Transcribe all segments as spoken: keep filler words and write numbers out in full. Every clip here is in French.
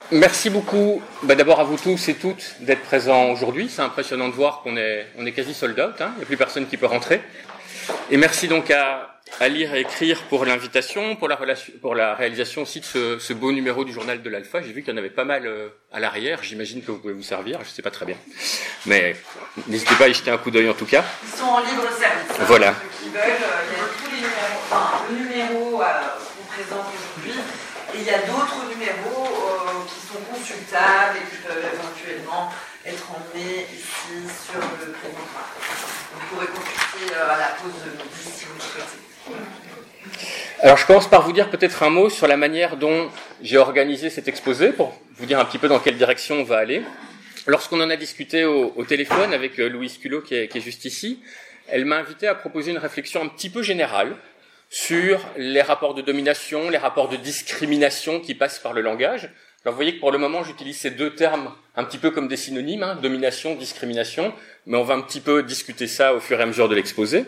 Merci beaucoup bah, d'abord à vous tous et toutes d'être présents aujourd'hui. C'est impressionnant de voir qu'on est, on est quasi sold out, hein. Il n'y a plus personne qui peut rentrer. Et merci donc à, à Lire et Écrire pour l'invitation, pour la, relation, pour la réalisation aussi de ce, ce beau numéro du journal de l'Alpha. J'ai vu qu'il y en avait pas mal euh, à l'arrière. J'imagine que vous pouvez vous servir, je ne sais pas très bien. Mais n'hésitez pas à y jeter un coup d'œil en tout cas. Ils sont en libre service. Hein, voilà. Ceux qui veulent, euh, il y a tous les numéros, enfin le numéro euh, qu'on présente aujourd'hui. Et il y a d'autres numéros euh, qui sont consultables et qui peuvent éventuellement être emmenés ici sur le présentoir. Vous pourrez consulter euh, à la pause de midi si vous le souhaitez. Alors je commence par vous dire peut-être un mot sur la manière dont j'ai organisé cet exposé, pour vous dire un petit peu dans quelle direction on va aller. Lorsqu'on en a discuté au, au téléphone avec euh, Louise Culot qui est, qui est juste ici, elle m'a invité à proposer une réflexion un petit peu générale sur les rapports de domination, les rapports de discrimination qui passent par le langage. Alors vous voyez que pour le moment, j'utilise ces deux termes un petit peu comme des synonymes, hein, domination, discrimination, mais on va un petit peu discuter ça au fur et à mesure de l'exposé.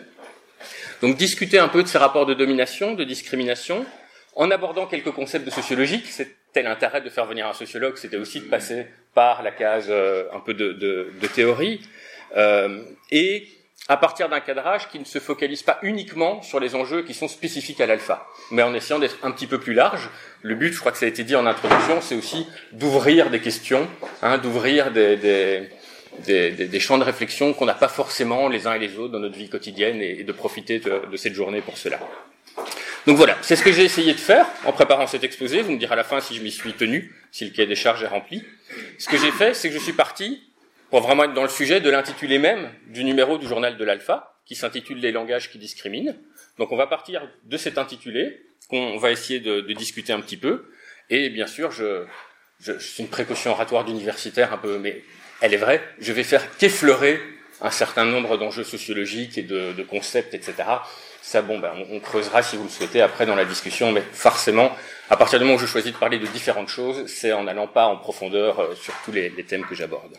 Donc discuter un peu de ces rapports de domination, de discrimination, en abordant quelques concepts de sociologie. C'était l'intérêt de faire venir un sociologue, c'était aussi de passer par la case euh, un peu de, de, de théorie, euh, et à partir d'un cadrage qui ne se focalise pas uniquement sur les enjeux qui sont spécifiques à l'alpha, mais en essayant d'être un petit peu plus large. Le but, je crois que ça a été dit en introduction, c'est aussi d'ouvrir des questions, hein, d'ouvrir des, des, des, des, des champs de réflexion qu'on n'a pas forcément les uns et les autres dans notre vie quotidienne, et, et de profiter de, de cette journée pour cela. Donc voilà, c'est ce que j'ai essayé de faire en préparant cet exposé. Vous me direz à la fin si je m'y suis tenu, si le cahier des charges est rempli. Ce que j'ai fait, c'est que je suis parti pour vraiment être dans le sujet de l'intitulé même du numéro du journal de l'Alpha, qui s'intitule « Les langages qui discriminent ». Donc on va partir de cet intitulé, qu'on va essayer de, de discuter un petit peu, et bien sûr, je, je, c'est une précaution oratoire d'universitaire un peu, mais elle est vraie, je vais faire qu'effleurer un certain nombre d'enjeux sociologiques et de, de concepts, et cetera. Ça, bon, ben, on, on creusera si vous le souhaitez après dans la discussion, mais forcément, à partir du moment où je choisis de parler de différentes choses, c'est en n'allant pas en profondeur euh, sur tous les, les thèmes que j'aborde.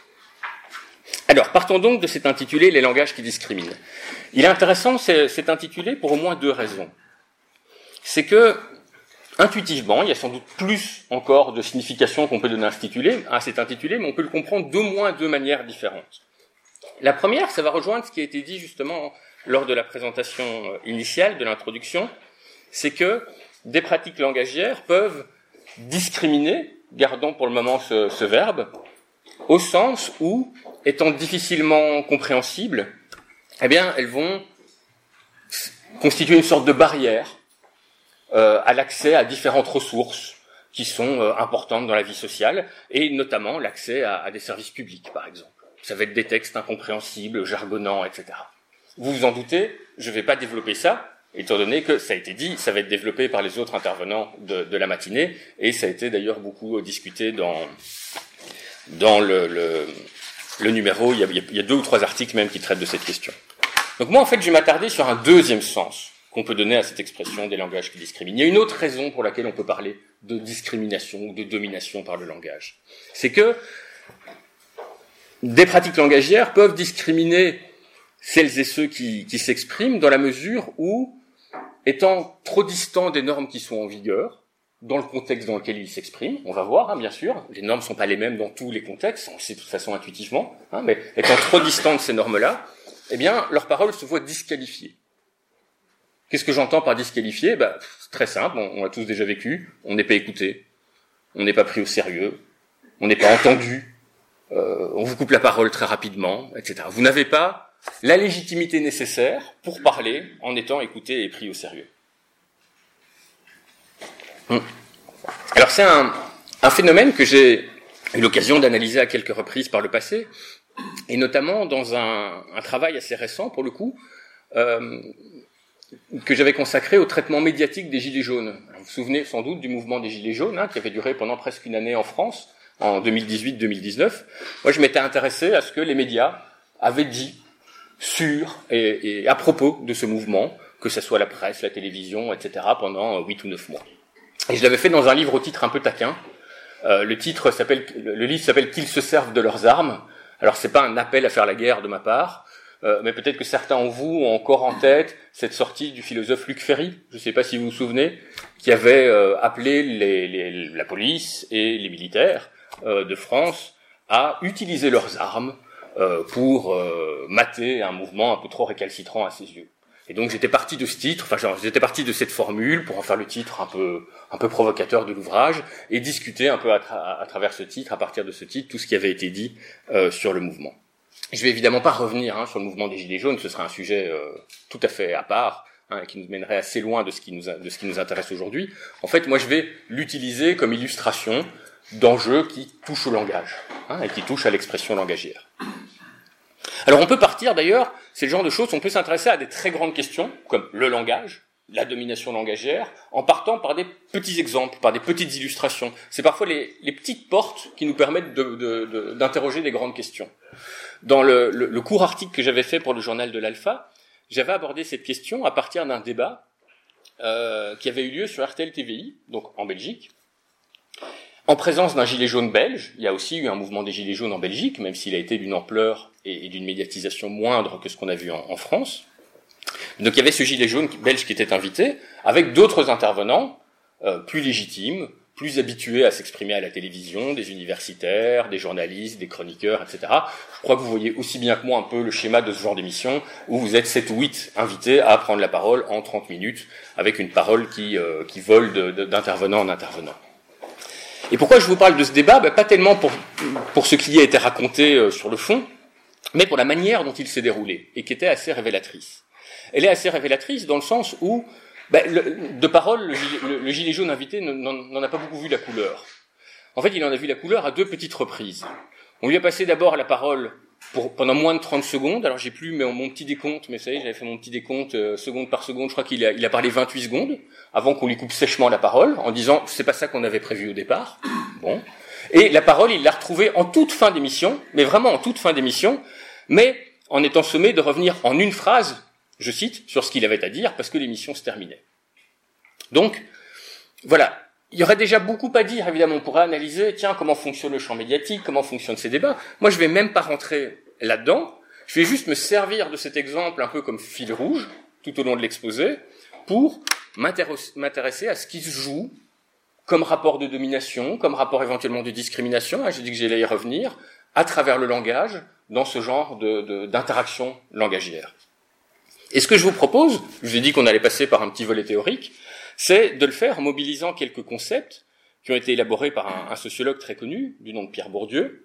Alors, partons donc de cet intitulé « Les langages qui discriminent ». Il est intéressant, c'est, cet intitulé, pour au moins deux raisons. C'est que, intuitivement, il y a sans doute plus encore de signification qu'on peut donner à cet intitulé, mais on peut le comprendre d'au moins deux manières différentes. La première, ça va rejoindre ce qui a été dit justement lors de la présentation initiale, de l'introduction, c'est que des pratiques langagières peuvent discriminer, gardons pour le moment ce, ce verbe, au sens où, étant difficilement compréhensibles, eh bien, elles vont constituer une sorte de barrière euh, à l'accès à différentes ressources qui sont euh, importantes dans la vie sociale, et notamment l'accès à, à des services publics, par exemple. Ça va être des textes incompréhensibles, jargonnants, et cetera. Vous vous en doutez, je ne vais pas développer ça, étant donné que ça a été dit, ça va être développé par les autres intervenants de, de la matinée, et ça a été d'ailleurs beaucoup discuté dans, dans le, le, le numéro. Il y, a, il y a deux ou trois articles même qui traitent de cette question. Donc moi, en fait, je vais m'attarder sur un deuxième sens qu'on peut donner à cette expression des langages qui discriminent. Il y a une autre raison pour laquelle on peut parler de discrimination ou de domination par le langage. C'est que des pratiques langagières peuvent discriminer celles et ceux qui, qui s'expriment dans la mesure où, étant trop distants des normes qui sont en vigueur, dans le contexte dans lequel ils s'expriment, on va voir, hein, bien sûr, les normes ne sont pas les mêmes dans tous les contextes, on le sait de toute façon intuitivement, hein, mais étant trop distants de ces normes-là, eh bien, leurs paroles se voient disqualifiées. Qu'est-ce que j'entends par disqualifié? Ben, c'est très simple, on, on l'a tous déjà vécu, on n'est pas écouté, on n'est pas pris au sérieux, on n'est pas entendu, euh, on vous coupe la parole très rapidement, et cetera. Vous n'avez pas la légitimité nécessaire pour parler en étant écouté et pris au sérieux. Alors c'est un, un phénomène que j'ai eu l'occasion d'analyser à quelques reprises par le passé, et notamment dans un, un travail assez récent, pour le coup, euh, que j'avais consacré au traitement médiatique des Gilets jaunes. Vous vous souvenez sans doute du mouvement des Gilets jaunes, hein, qui avait duré pendant presque une année en France, en deux mille dix-huit deux mille dix-neuf. Moi, je m'étais intéressé à ce que les médias avaient dit sur et, et à propos de ce mouvement, que ce soit la presse, la télévision, et cetera, pendant huit ou neuf mois. Et je l'avais fait dans un livre au titre un peu taquin. Euh, le titre s'appelle, le livre s'appelle « Qu'ils se servent de leurs armes ». Alors c'est pas un appel à faire la guerre de ma part, euh, mais peut-être que certains en vous ont encore en tête cette sortie du philosophe Luc Ferry, je ne sais pas si vous vous souvenez, qui avait euh, appelé les, les, la police et les militaires euh, de France à utiliser leurs armes euh, pour euh, mater un mouvement un peu trop récalcitrant à ses yeux. Et donc j'étais parti de ce titre, enfin j'étais parti de cette formule pour en faire le titre un peu un peu provocateur de l'ouvrage et discuter un peu à, tra- à travers ce titre, à partir de ce titre, tout ce qui avait été dit euh, sur le mouvement. Je vais évidemment pas revenir hein, sur le mouvement des Gilets jaunes, ce sera un sujet euh, tout à fait à part, hein, qui nous mènerait assez loin de ce qui nous a, de ce qui nous intéresse aujourd'hui. En fait, moi je vais l'utiliser comme illustration d'enjeux qui touchent au langage hein, et qui touchent à l'expression langagière. Alors on peut partir d'ailleurs, c'est le genre de choses, on peut s'intéresser à des très grandes questions, comme le langage, la domination langagière, en partant par des petits exemples, par des petites illustrations. C'est parfois les, les petites portes qui nous permettent de, de, de, d'interroger des grandes questions. Dans le, le, le court article que j'avais fait pour le journal de l'Alpha, j'avais abordé cette question à partir d'un débat euh, qui avait eu lieu sur R T L T V I, donc en Belgique, en présence d'un gilet jaune belge. Il y a aussi eu un mouvement des gilets jaunes en Belgique, même s'il a été d'une ampleur et, et d'une médiatisation moindre que ce qu'on a vu en, en France. Donc il y avait ce gilet jaune belge qui était invité, avec d'autres intervenants euh, plus légitimes, plus habitués à s'exprimer à la télévision, des universitaires, des journalistes, des chroniqueurs, et cetera. Je crois que vous voyez aussi bien que moi un peu le schéma de ce genre d'émission, où vous êtes sept ou huit invités à prendre la parole en trente minutes, avec une parole qui, euh, qui vole de, de, d'intervenant en intervenant. Et pourquoi je vous parle de ce débat ? Ben, pas tellement pour, pour ce qui y a été raconté euh, sur le fond, mais pour la manière dont il s'est déroulé, et qui était assez révélatrice. Elle est assez révélatrice dans le sens où, ben, le, de parole, le gilet, le, le gilet jaune invité n'en, n'en a pas beaucoup vu la couleur. En fait, il en a vu la couleur à deux petites reprises. On lui a passé d'abord la parole pour, pendant moins de trente secondes. Alors, j'ai plus mais mon petit décompte, mais vous savez, j'avais fait mon petit décompte euh, seconde par seconde. Je crois qu'il a, il a parlé vingt-huit secondes avant qu'on lui coupe sèchement la parole, en disant « c'est pas ça qu'on avait prévu au départ ». Bon. Et la parole, il l'a retrouvée en toute fin d'émission, mais vraiment en toute fin d'émission, mais en étant sommé de revenir en une phrase, je cite, sur ce qu'il avait à dire, parce que l'émission se terminait. Donc, voilà. Il y aurait déjà beaucoup à dire, évidemment. On pourrait analyser, tiens, comment fonctionne le champ médiatique, comment fonctionnent ces débats. Moi, je vais même pas rentrer là-dedans. Je vais juste me servir de cet exemple un peu comme fil rouge, tout au long de l'exposé, pour m'intéresser à ce qui se joue comme rapport de domination, comme rapport éventuellement de discrimination, hein, j'ai dit que j'allais y revenir, à travers le langage, dans ce genre de, de, d'interaction langagière. Et ce que je vous propose, je vous ai dit qu'on allait passer par un petit volet théorique, c'est de le faire en mobilisant quelques concepts qui ont été élaborés par un, un sociologue très connu, du nom de Pierre Bourdieu,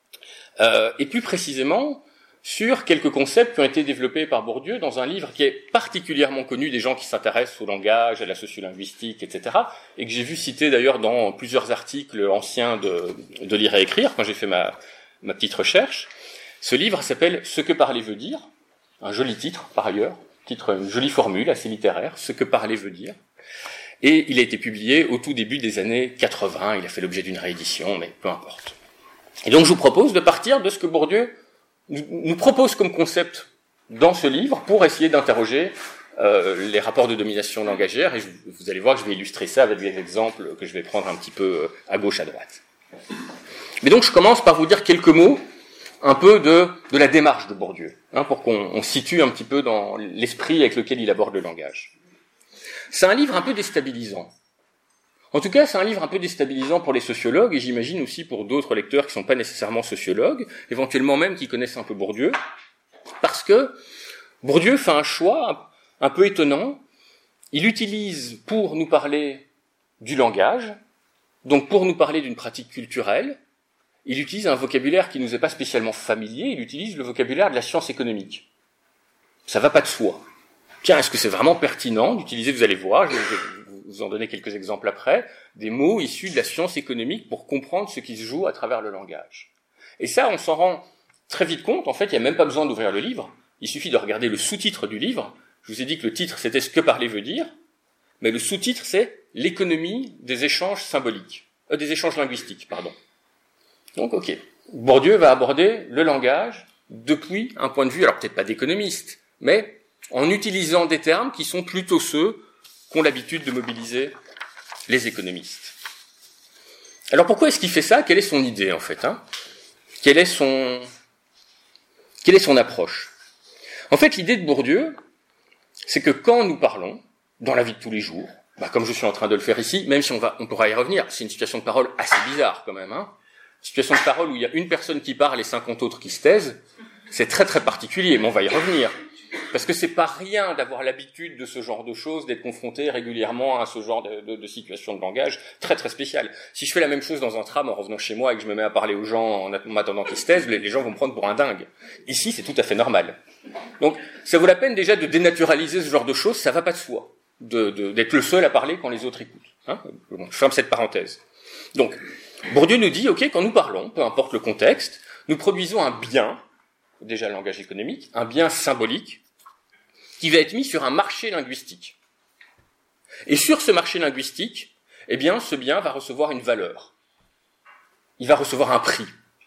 euh, et plus précisément sur quelques concepts qui ont été développés par Bourdieu dans un livre qui est particulièrement connu des gens qui s'intéressent au langage, à la sociolinguistique, et cetera, et que j'ai vu citer d'ailleurs dans plusieurs articles anciens de, de Lire et Écrire, quand j'ai fait ma, ma petite recherche. Ce livre s'appelle « Ce que parler veut dire », un joli titre par ailleurs, titre, une jolie formule assez littéraire, « Ce que parler veut dire ». Et il a été publié au tout début des années quatre-vingts, il a fait l'objet d'une réédition, mais peu importe. Et donc je vous propose de partir de ce que Bourdieu nous propose comme concept dans ce livre pour essayer d'interroger euh, les rapports de domination langagière, et je, vous allez voir que je vais illustrer ça avec des exemples que je vais prendre un petit peu à gauche, à droite. Mais donc je commence par vous dire quelques mots un peu de, de la démarche de Bourdieu, hein, pour qu'on on situe un petit peu dans l'esprit avec lequel il aborde le langage. C'est un livre un peu déstabilisant. En tout cas, c'est un livre un peu déstabilisant pour les sociologues, et j'imagine aussi pour d'autres lecteurs qui ne sont pas nécessairement sociologues, éventuellement même qui connaissent un peu Bourdieu, parce que Bourdieu fait un choix un peu étonnant. Il utilise, pour nous parler du langage, donc pour nous parler d'une pratique culturelle, il utilise un vocabulaire qui ne nous est pas spécialement familier, il utilise le vocabulaire de la science économique. Ça va pas de soi. Tiens, est-ce que c'est vraiment pertinent d'utiliser, vous allez voir, je vais vous en donner quelques exemples après, des mots issus de la science économique pour comprendre ce qui se joue à travers le langage. Et ça, on s'en rend très vite compte, en fait, il n'y a même pas besoin d'ouvrir le livre, il suffit de regarder le sous-titre du livre. Je vous ai dit que le titre, c'était « Ce que parler veut dire », mais le sous-titre, c'est « L'économie des échanges symboliques », euh, des échanges linguistiques, pardon. Donc, ok. Bourdieu va aborder le langage depuis un point de vue, alors peut-être pas d'économiste, mais en utilisant des termes qui sont plutôt ceux qu'ont l'habitude de mobiliser les économistes. Alors pourquoi est-ce qu'il fait ça ? Quelle est son idée en fait, hein ? Quelle est son, quelle est son approche ? En fait, l'idée de Bourdieu, c'est que quand nous parlons, dans la vie de tous les jours, bah, comme je suis en train de le faire ici, même si on va, on pourra y revenir, c'est une situation de parole assez bizarre quand même, hein. Situation de parole où il y a une personne qui parle et cinquante autres qui se taisent, c'est très très particulier, mais on va y revenir. Parce que c'est pas rien d'avoir l'habitude de ce genre de choses, d'être confronté régulièrement à ce genre de, de, de situation de langage très très spécial. Si je fais la même chose dans un tram en revenant chez moi et que je me mets à parler aux gens en m'attendant qu'ils se taisent, les, les gens vont me prendre pour un dingue. Ici, c'est tout à fait normal. Donc, ça vaut la peine déjà de dénaturaliser ce genre de choses, ça va pas de soi, de, de, d'être le seul à parler quand les autres écoutent. Hein, bon, je ferme cette parenthèse. Donc, Bourdieu nous dit, ok, quand nous parlons, peu importe le contexte, nous produisons un bien, déjà le langage économique, un bien symbolique, qui va être mis sur un marché linguistique. Et sur ce marché linguistique, eh bien, ce bien va recevoir une valeur. Il va recevoir un prix.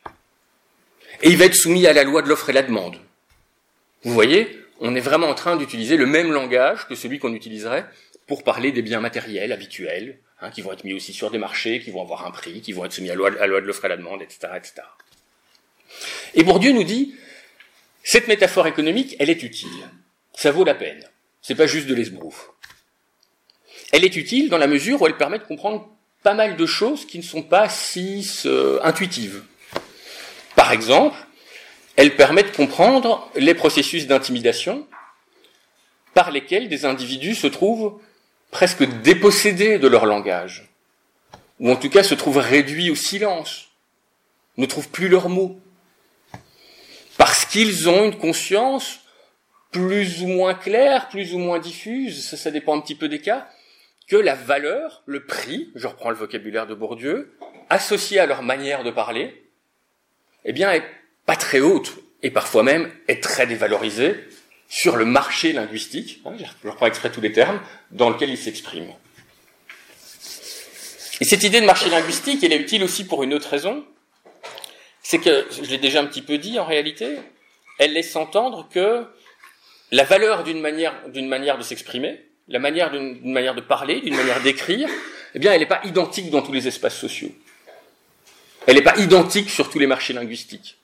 Et il va être soumis à la loi de l'offre et la demande. Vous voyez, on est vraiment en train d'utiliser le même langage que celui qu'on utiliserait pour parler des biens matériels habituels, hein, qui vont être mis aussi sur des marchés, qui vont avoir un prix, qui vont être soumis à la loi, à la loi de l'offre et la demande, et cetera, et cetera. Et Bourdieu nous dit, cette métaphore économique, elle est utile. Ça vaut la peine. C'est pas juste de l'esbrouf. Elle est utile dans la mesure où elle permet de comprendre pas mal de choses qui ne sont pas si euh, intuitives. Par exemple, elle permet de comprendre les processus d'intimidation par lesquels des individus se trouvent presque dépossédés de leur langage, ou en tout cas se trouvent réduits au silence, ne trouvent plus leurs mots, parce qu'ils ont une conscience plus ou moins claire, plus ou moins diffuse, ça, ça dépend un petit peu des cas, que la valeur, le prix, je reprends le vocabulaire de Bourdieu, associé à leur manière de parler, eh bien, est pas très haute, et parfois même est très dévalorisée sur le marché linguistique, hein, je reprends exprès tous les termes, dans lequel ils s'expriment. Et cette idée de marché linguistique, elle est utile aussi pour une autre raison, c'est que, je l'ai déjà un petit peu dit en réalité, elle laisse entendre que la valeur d'une manière, d'une manière de s'exprimer, la manière d'une, d'une manière de parler, d'une manière d'écrire, eh bien, elle n'est pas identique dans tous les espaces sociaux. Elle n'est pas identique sur tous les marchés linguistiques.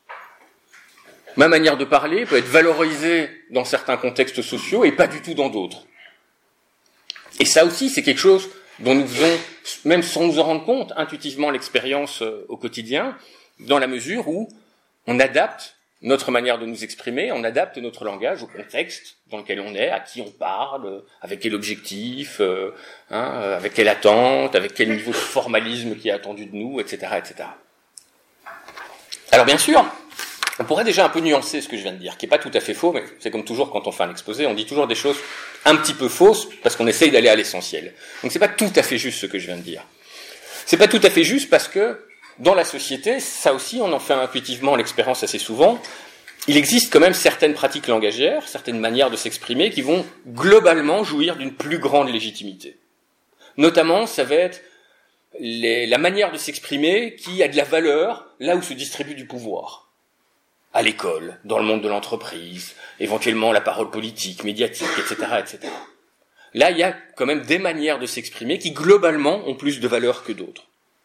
Ma manière de parler peut être valorisée dans certains contextes sociaux et pas du tout dans d'autres. Et ça aussi, c'est quelque chose dont nous faisons, même sans nous en rendre compte, intuitivement l'expérience au quotidien, dans la mesure où on adapte notre manière de nous exprimer, on adapte notre langage au contexte dans lequel on est, à qui on parle, avec quel objectif, euh, hein, avec quelle attente, avec quel niveau de formalisme qui est attendu de nous, et cetera, et cetera. Alors bien sûr, on pourrait déjà un peu nuancer ce que je viens de dire, qui n'est pas tout à fait faux, mais c'est comme toujours quand on fait un exposé, on dit toujours des choses un petit peu fausses parce qu'on essaye d'aller à l'essentiel. Donc c'est pas tout à fait juste ce que je viens de dire. C'est pas tout à fait juste parce que dans la société, ça aussi, on en fait intuitivement l'expérience assez souvent, il existe quand même certaines pratiques langagières, certaines manières de s'exprimer qui vont globalement jouir d'une plus grande légitimité. Notamment, ça va être les, la manière de s'exprimer qui a de la valeur là où se distribue du pouvoir. À l'école, dans le monde de l'entreprise, éventuellement la parole politique, médiatique, et cetera, et cetera. Là, il y a quand même des manières de s'exprimer qui globalement ont plus de valeur que d'autres.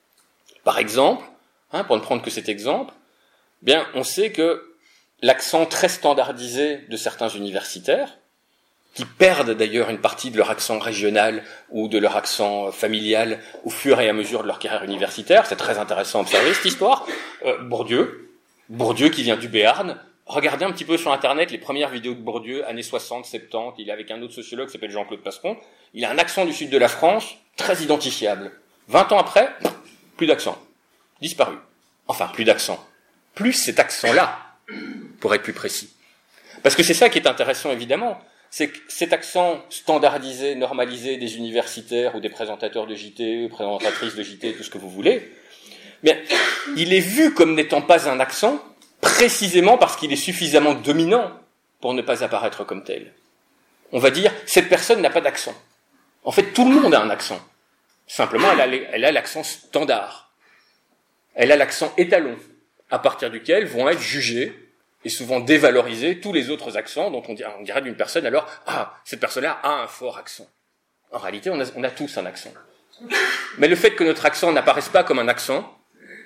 Par exemple, hein, pour ne prendre que cet exemple, bien, on sait que l'accent très standardisé de certains universitaires, qui perdent d'ailleurs une partie de leur accent régional ou de leur accent familial au fur et à mesure de leur carrière universitaire, c'est très intéressant à observer cette histoire, euh, Bourdieu, Bourdieu qui vient du Béarn, regardez un petit peu sur Internet les premières vidéos de Bourdieu, années soixante, soixante-dix, il est avec un autre sociologue qui s'appelle Jean-Claude Passeron, il a un accent du sud de la France très identifiable. Vingt ans après, plus d'accent. Disparu. Enfin, plus d'accent. Plus cet accent-là, pour être plus précis. Parce que c'est ça qui est intéressant, évidemment. C'est que cet accent standardisé, normalisé des universitaires ou des présentateurs de J T, présentatrices de J T, tout ce que vous voulez, bien, il est vu comme n'étant pas un accent, précisément parce qu'il est suffisamment dominant pour ne pas apparaître comme tel. On va dire, cette personne n'a pas d'accent. En fait, tout le monde a un accent. Simplement, elle a, elle a l'accent standard. Elle a l'accent étalon, à partir duquel vont être jugés et souvent dévalorisés tous les autres accents dont on dirait, on dirait d'une personne alors, ah, cette personne-là a un fort accent. En réalité, on a, on a tous un accent. Mais le fait que notre accent n'apparaisse pas comme un accent,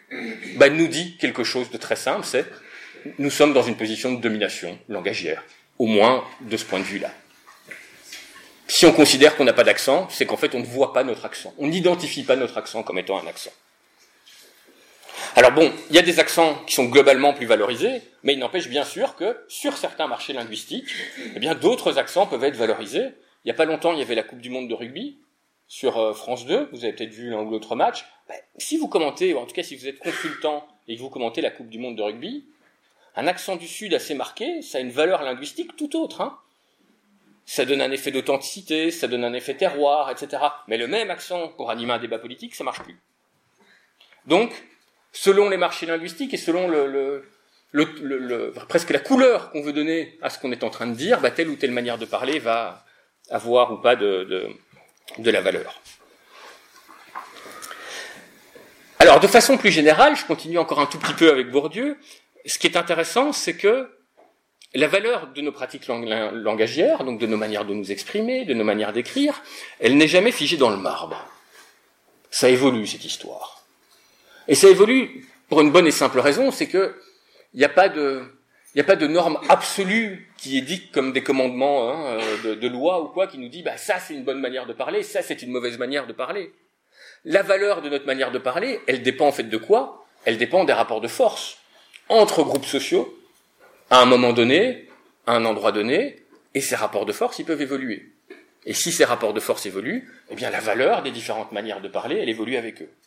bah, nous dit quelque chose de très simple, c'est nous sommes dans une position de domination langagière. au moins de ce point de vue-là. Si on considère qu'on n'a pas d'accent, c'est qu'en fait on ne voit pas notre accent. On n'identifie pas notre accent comme étant un accent. Alors bon, il y a des accents qui sont globalement plus valorisés, mais il n'empêche bien sûr que sur certains marchés linguistiques, eh bien d'autres accents peuvent être valorisés. Il n'y a pas longtemps, il y avait la Coupe du Monde de rugby sur euh, France deux, vous avez peut-être vu l'un ou l'autre match. Ben, si vous commentez, ou en tout cas si vous êtes consultant et que vous commentez la Coupe du Monde de rugby, un accent du Sud assez marqué, ça a une valeur linguistique tout autre. Hein. Ça donne un effet d'authenticité, ça donne un effet terroir, et cetera. Mais le même accent pour animer un débat politique, ça marche plus. Donc, selon les marchés linguistiques et selon le, le, le, le, le presque la couleur qu'on veut donner à ce qu'on est en train de dire, bah, telle ou telle manière de parler va avoir ou pas de, de, de la valeur. Alors, de façon plus générale, je continue encore un tout petit peu avec Bourdieu. Ce qui est intéressant, c'est que la valeur de nos pratiques lang- langagières, donc de nos manières de nous exprimer, de nos manières d'écrire, elle n'est jamais figée dans le marbre. Ça évolue, cette histoire. Et ça évolue pour une bonne et simple raison, c'est que il n'y a pas de, il n'y a pas de norme absolue qui est dite comme des commandements hein, de, de loi ou quoi, qui nous dit bah ça c'est une bonne manière de parler, ça c'est une mauvaise manière de parler. La valeur de notre manière de parler, elle dépend en fait de quoi ? Elle dépend des rapports de force entre groupes sociaux, à un moment donné, à un endroit donné, et ces rapports de force, ils peuvent évoluer. Et si ces rapports de force évoluent, eh bien la valeur des différentes manières de parler, elle évolue avec eux.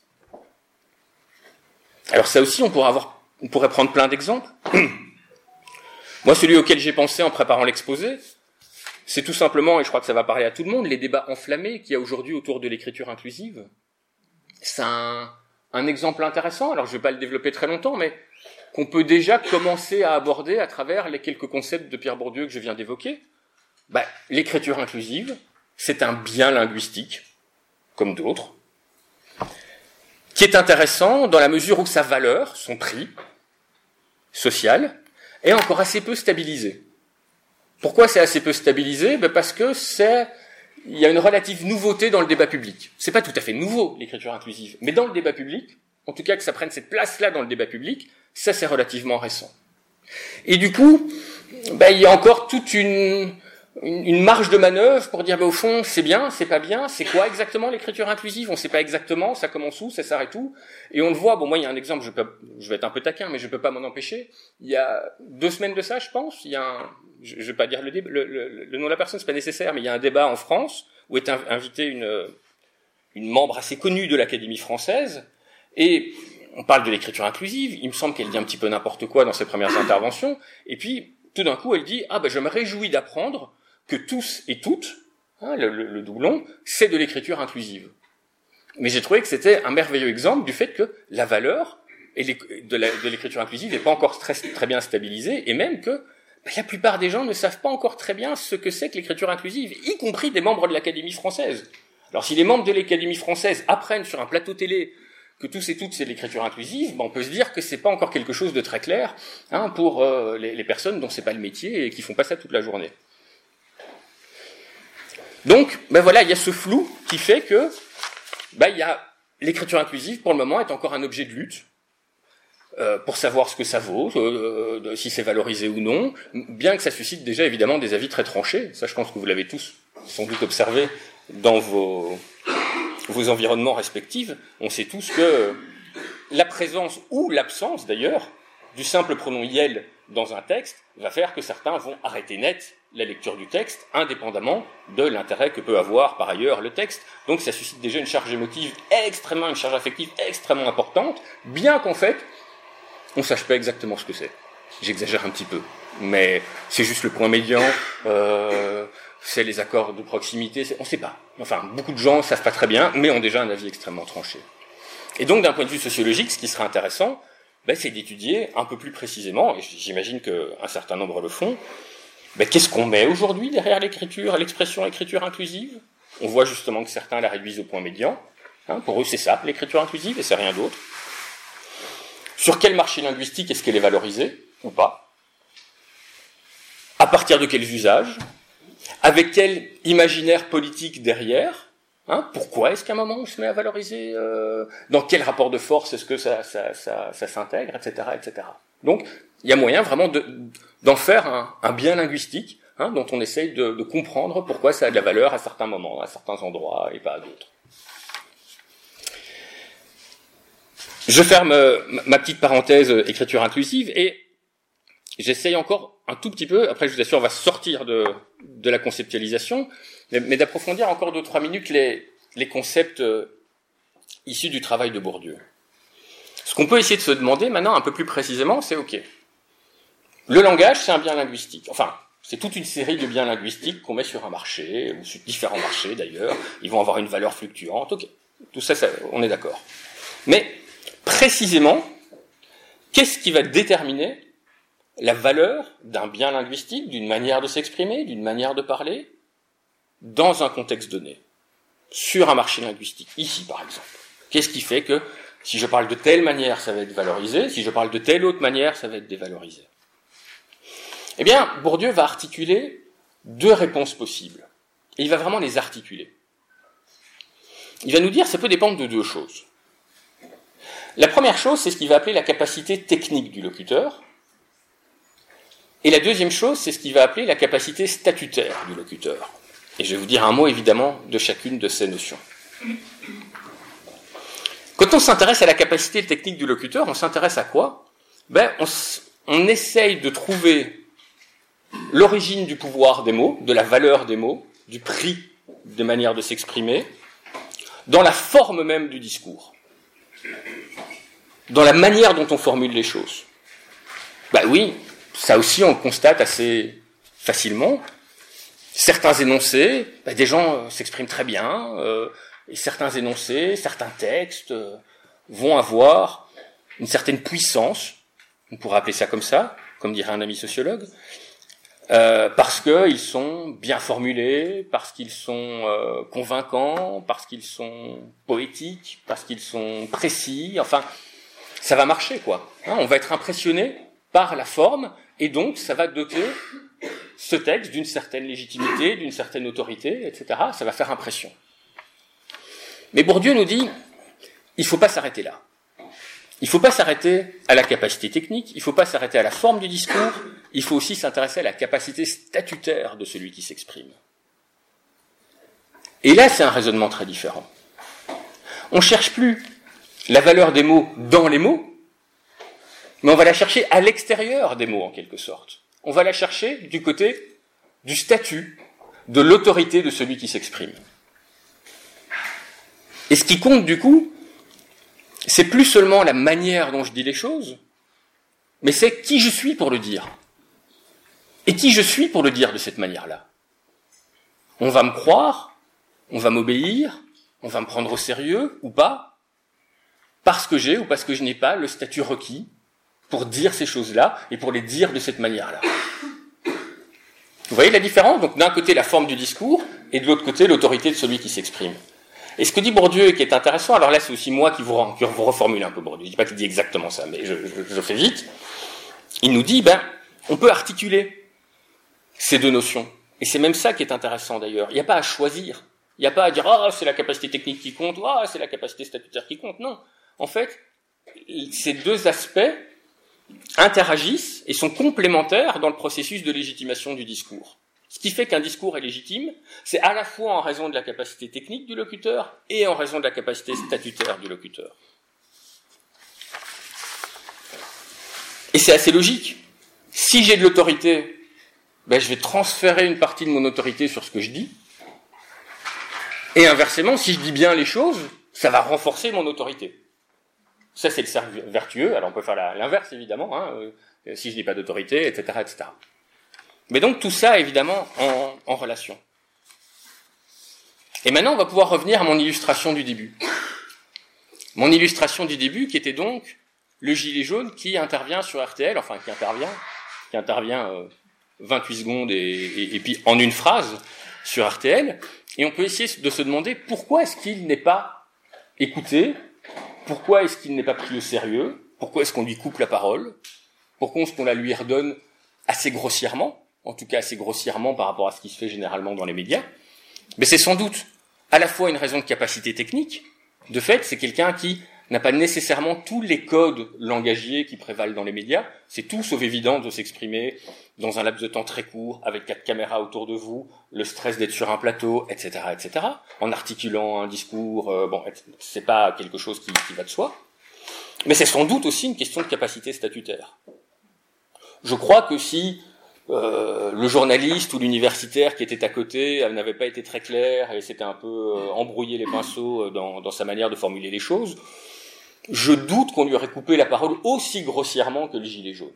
Alors ça aussi, on pourrait avoir, on pourrait prendre plein d'exemples. Moi, celui auquel j'ai pensé en préparant l'exposé, c'est tout simplement, et je crois que ça va parler à tout le monde, les débats enflammés qu'il y a aujourd'hui autour de l'écriture inclusive. C'est un, un exemple intéressant, alors je ne vais pas le développer très longtemps, mais qu'on peut déjà commencer à aborder à travers les quelques concepts de Pierre Bourdieu que je viens d'évoquer. Ben, l'écriture inclusive, c'est un bien linguistique, comme d'autres, qui est intéressant dans la mesure où sa valeur, son prix social, est encore assez peu stabilisé. Pourquoi c'est assez peu stabilisé ? Ben parce que c'est, il y a une relative nouveauté dans le débat public. C'est pas tout à fait nouveau, l'écriture inclusive, mais dans le débat public, en tout cas que ça prenne cette place-là dans le débat public, ça c'est relativement récent. Et du coup, ben, il y a encore toute une, une, une marge de manœuvre pour dire, ben, au fond, c'est bien, c'est pas bien, c'est quoi exactement l'écriture inclusive ? On sait pas exactement, ça commence où, ça s'arrête où ? Et on le voit, bon moi il y a un exemple, je, peux, je vais être un peu taquin, mais je peux pas m'en empêcher. Il y a deux semaines de ça, je pense, il y a un, je, je vais pas dire le, débat, le, le, le nom de la personne, c'est pas nécessaire, mais il y a un débat en France où est invitée une, une membre assez connue de l'Académie française, et on parle de l'écriture inclusive, il me semble qu'elle dit un petit peu n'importe quoi dans ses premières interventions, et puis tout d'un coup elle dit « Ah ben je me réjouis d'apprendre que tous et toutes, hein, le, le, le doublon, c'est de l'écriture inclusive. » Mais j'ai trouvé que c'était un merveilleux exemple du fait que la valeur et les, de, la, de l'écriture inclusive n'est pas encore très, très bien stabilisée, et même que ben, la plupart des gens ne savent pas encore très bien ce que c'est que l'écriture inclusive, y compris des membres de l'Académie française. Alors si les membres de l'Académie française apprennent sur un plateau télé que tous et toutes c'est de l'écriture inclusive, ben on peut se dire que c'est pas encore quelque chose de très clair hein, pour euh, les, les personnes dont c'est pas le métier et qui font pas ça toute la journée. Donc, ben voilà, il y a ce flou qui fait que ben il y a l'écriture inclusive pour le moment est encore un objet de lutte euh, pour savoir ce que ça vaut, euh, si c'est valorisé ou non, bien que ça suscite déjà évidemment des avis très tranchés. Ça, je pense que vous l'avez tous sans doute observé dans vos vos environnements respectifs. On sait tous que la présence ou l'absence d'ailleurs du simple pronom iel dans un texte va faire que certains vont arrêter net la lecture du texte, indépendamment de l'intérêt que peut avoir par ailleurs le texte. Donc ça suscite déjà une charge émotive extrêmement, une charge affective extrêmement importante, bien qu'en fait, on ne sache pas exactement ce que c'est. J'exagère un petit peu, mais c'est juste le point médian, euh, c'est les accords de proximité, c'est, on ne sait pas. Enfin, beaucoup de gens ne savent pas très bien, mais ont déjà un avis extrêmement tranché. Et donc, d'un point de vue sociologique, ce qui serait intéressant, ben, c'est d'étudier un peu plus précisément, et j'imagine qu'un certain nombre le font, ben, qu'est-ce qu'on met aujourd'hui derrière l'écriture, l'expression écriture inclusive ? On voit justement que certains la réduisent au point médian. Hein, pour eux, c'est ça, l'écriture inclusive, et c'est rien d'autre. Sur quel marché linguistique est-ce qu'elle est valorisée, ou pas ? À partir de quels usages ? Avec quel imaginaire politique derrière ? Hein, pourquoi est-ce qu'à un moment on se met à valoriser euh, dans quel rapport de force est-ce que ça, ça, ça, ça s'intègre, et cetera, et cetera. Donc, il y a moyen vraiment de, d'en faire un, un bien linguistique hein, dont on essaye de, de comprendre pourquoi ça a de la valeur à certains moments, à certains endroits et pas à d'autres. Je ferme euh, ma petite parenthèse euh, écriture inclusive et j'essaye encore un tout petit peu, après je vous assure on va sortir de, de la conceptualisation, mais, mais d'approfondir encore deux trois minutes les, les concepts euh, issus du travail de Bourdieu. Ce qu'on peut essayer de se demander maintenant un peu plus précisément, c'est ok, le langage c'est un bien linguistique, enfin c'est toute une série de biens linguistiques qu'on met sur un marché, ou sur différents marchés d'ailleurs, ils vont avoir une valeur fluctuante, ok, tout ça, ça on est d'accord. Mais précisément, qu'est-ce qui va déterminer la valeur d'un bien linguistique, d'une manière de s'exprimer, d'une manière de parler, dans un contexte donné, sur un marché linguistique, ici par exemple? Qu'est-ce qui fait que si je parle de telle manière, ça va être valorisé, si je parle de telle autre manière, ça va être dévalorisé? Eh bien, Bourdieu va articuler deux réponses possibles. Et il va vraiment les articuler. Il va nous dire que ça peut dépendre de deux choses. La première chose, c'est ce qu'il va appeler la capacité technique du locuteur. Et la deuxième chose, c'est ce qu'il va appeler la capacité statutaire du locuteur. Et je vais vous dire un mot, évidemment, de chacune de ces notions. Quand on s'intéresse à la capacité technique du locuteur, on s'intéresse à quoi? Ben, on, on essaye de trouver l'origine du pouvoir des mots, de la valeur des mots, du prix des manières de s'exprimer, dans la forme même du discours, dans la manière dont on formule les choses. Ben oui, ça aussi on le constate assez facilement. Certains énoncés, ben des gens euh, s'expriment très bien, euh, et certains énoncés, certains textes euh, vont avoir une certaine puissance, on pourrait appeler ça comme ça, comme dirait un ami sociologue, euh, parce qu'ils sont bien formulés, parce qu'ils sont euh, convaincants, parce qu'ils sont poétiques, parce qu'ils sont précis, enfin, ça va marcher, quoi. Hein, on va être impressionné par la forme, et donc ça va doter ce texte d'une certaine légitimité, d'une certaine autorité, et cetera. Ça va faire impression. Mais Bourdieu nous dit, il ne faut pas s'arrêter là. Il ne faut pas s'arrêter à la capacité technique, il ne faut pas s'arrêter à la forme du discours, il faut aussi s'intéresser à la capacité statutaire de celui qui s'exprime. Et là, c'est un raisonnement très différent. On ne cherche plus la valeur des mots dans les mots, mais on va la chercher à l'extérieur des mots, en quelque sorte. On va la chercher du côté du statut, de l'autorité de celui qui s'exprime. Et ce qui compte, du coup, c'est plus seulement la manière dont je dis les choses, mais c'est qui je suis pour le dire. Et qui je suis pour le dire de cette manière-là. On va me croire, on va m'obéir, on va me prendre au sérieux, ou pas, parce que j'ai ou parce que je n'ai pas le statut requis pour dire ces choses-là et pour les dire de cette manière-là. Vous voyez la différence? Donc d'un côté la forme du discours et de l'autre côté l'autorité de celui qui s'exprime. Et ce que dit Bourdieu et qui est intéressant, alors là c'est aussi moi qui vous, qui vous reformule un peu Bourdieu, je ne dis pas qu'il dit exactement ça, mais je, je, je fais vite. Il nous dit, ben, on peut articuler ces deux notions. Et c'est même ça qui est intéressant d'ailleurs. Il n'y a pas à choisir. Il n'y a pas à dire, ah, oh, c'est la capacité technique qui compte, ou ah, oh, c'est la capacité statutaire qui compte. Non. En fait, ces deux aspects interagissent et sont complémentaires dans le processus de légitimation du discours. Ce qui fait qu'un discours est légitime, c'est à la fois en raison de la capacité technique du locuteur et en raison de la capacité statutaire du locuteur. Et c'est assez logique. Si j'ai de l'autorité, ben je vais transférer une partie de mon autorité sur ce que je dis. Et inversement, si je dis bien les choses, ça va renforcer mon autorité. Ça, c'est le cercle vertueux. Alors, on peut faire l'inverse, évidemment, hein, euh, si je n'ai pas d'autorité, et cetera, et cetera. Mais donc, tout ça, évidemment, en, en relation. Et maintenant, on va pouvoir revenir à mon illustration du début. Mon illustration du début, qui était donc le gilet jaune qui intervient sur R T L, enfin, qui intervient, qui intervient euh, vingt-huit secondes et, et, et puis en une phrase sur R T L. Et on peut essayer de se demander pourquoi est-ce qu'il n'est pas écouté. Pourquoi est-ce qu'il n'est pas pris au sérieux? Pourquoi est-ce qu'on lui coupe la parole? Pourquoi est-ce qu'on la lui redonne assez grossièrement? En tout cas assez grossièrement par rapport à ce qui se fait généralement dans les médias. Mais c'est sans doute à la fois une raison de capacité technique. De fait, c'est quelqu'un qui n'a pas nécessairement tous les codes langagiers qui prévalent dans les médias. C'est tout sauf évident de s'exprimer dans un laps de temps très court, avec quatre caméras autour de vous, le stress d'être sur un plateau, et cetera, et cetera, en articulant un discours. Euh, bon, c'est pas quelque chose qui, qui va de soi. Mais c'est sans doute aussi une question de capacité statutaire. Je crois que si euh, le journaliste ou l'universitaire qui était à côté n'avait pas été très clair et s'était un peu euh, embrouillé les pinceaux dans, dans sa manière de formuler les choses, je doute qu'on lui aurait coupé la parole aussi grossièrement que le gilet jaune.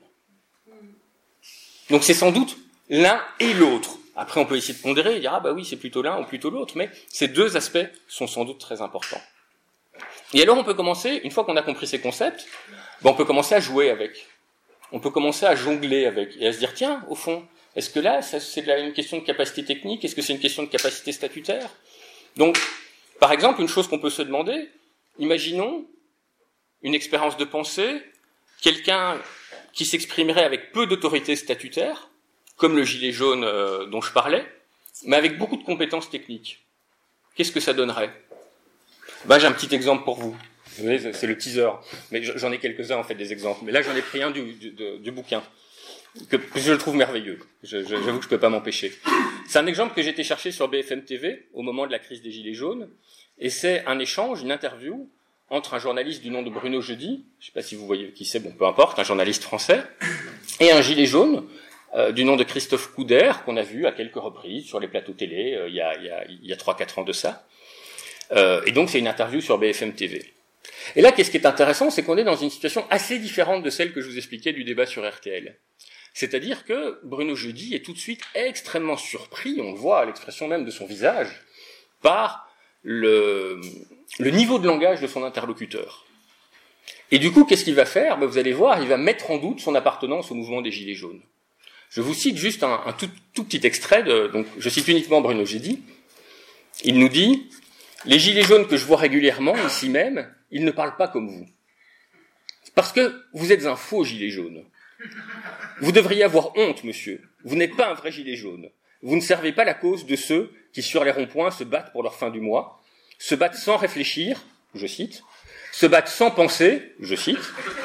Donc c'est sans doute l'un et l'autre. Après, on peut essayer de pondérer et dire « Ah bah oui, c'est plutôt l'un ou plutôt l'autre », mais ces deux aspects sont sans doute très importants. Et alors on peut commencer, une fois qu'on a compris ces concepts, ben on peut commencer à jouer avec. On peut commencer à jongler avec et à se dire, tiens, au fond, est-ce que là, ça, c'est une question de capacité technique? Est-ce que c'est une question de capacité statutaire? Donc, par exemple, une chose qu'on peut se demander, imaginons une expérience de pensée, quelqu'un qui s'exprimerait avec peu d'autorité statutaire, comme le gilet jaune euh, dont je parlais, mais avec beaucoup de compétences techniques. Qu'est-ce que ça donnerait? Ben, j'ai un petit exemple pour vous. Vous voyez, c'est le teaser. Mais j'en ai quelques-uns, en fait, des exemples. Mais là, j'en ai pris un du, du, du bouquin, que, que je le trouve merveilleux. Je, je, j'avoue que je peux pas m'empêcher. C'est un exemple que j'ai été chercher sur B F M T V, au moment de la crise des Gilets jaunes. Et c'est un échange, une interview, entre un journaliste du nom de Bruno Jeudi, je sais pas si vous voyez qui c'est, bon, peu importe, un journaliste français, et un gilet jaune, euh, du nom de Christophe Couder, qu'on a vu à quelques reprises sur les plateaux télé, euh, il y a, il y a, il y a trois, quatre ans de ça. Euh, et donc, c'est une interview sur B F M T V. Et là, qu'est-ce qui est intéressant, c'est qu'on est dans une situation assez différente de celle que je vous expliquais du débat sur R T L. C'est-à-dire que Bruno Jeudi est tout de suite extrêmement surpris, on le voit à l'expression même de son visage, par le, le niveau de langage de son interlocuteur. Et du coup, qu'est-ce qu'il va faire? Ben, vous allez voir, il va mettre en doute son appartenance au mouvement des Gilets jaunes. Je vous cite juste un, un tout, tout petit extrait, de, donc je cite uniquement Bruno Jeudi. Il nous dit « Les Gilets jaunes que je vois régulièrement, ici même, ils ne parlent pas comme vous. Parce que vous êtes un faux gilet jaune. Vous devriez avoir honte, monsieur. Vous n'êtes pas un vrai gilet jaune. Vous ne servez pas la cause de ceux qui, sur les ronds-points, se battent pour leur fin du mois, se battent sans réfléchir, je cite, se battent sans penser, je cite,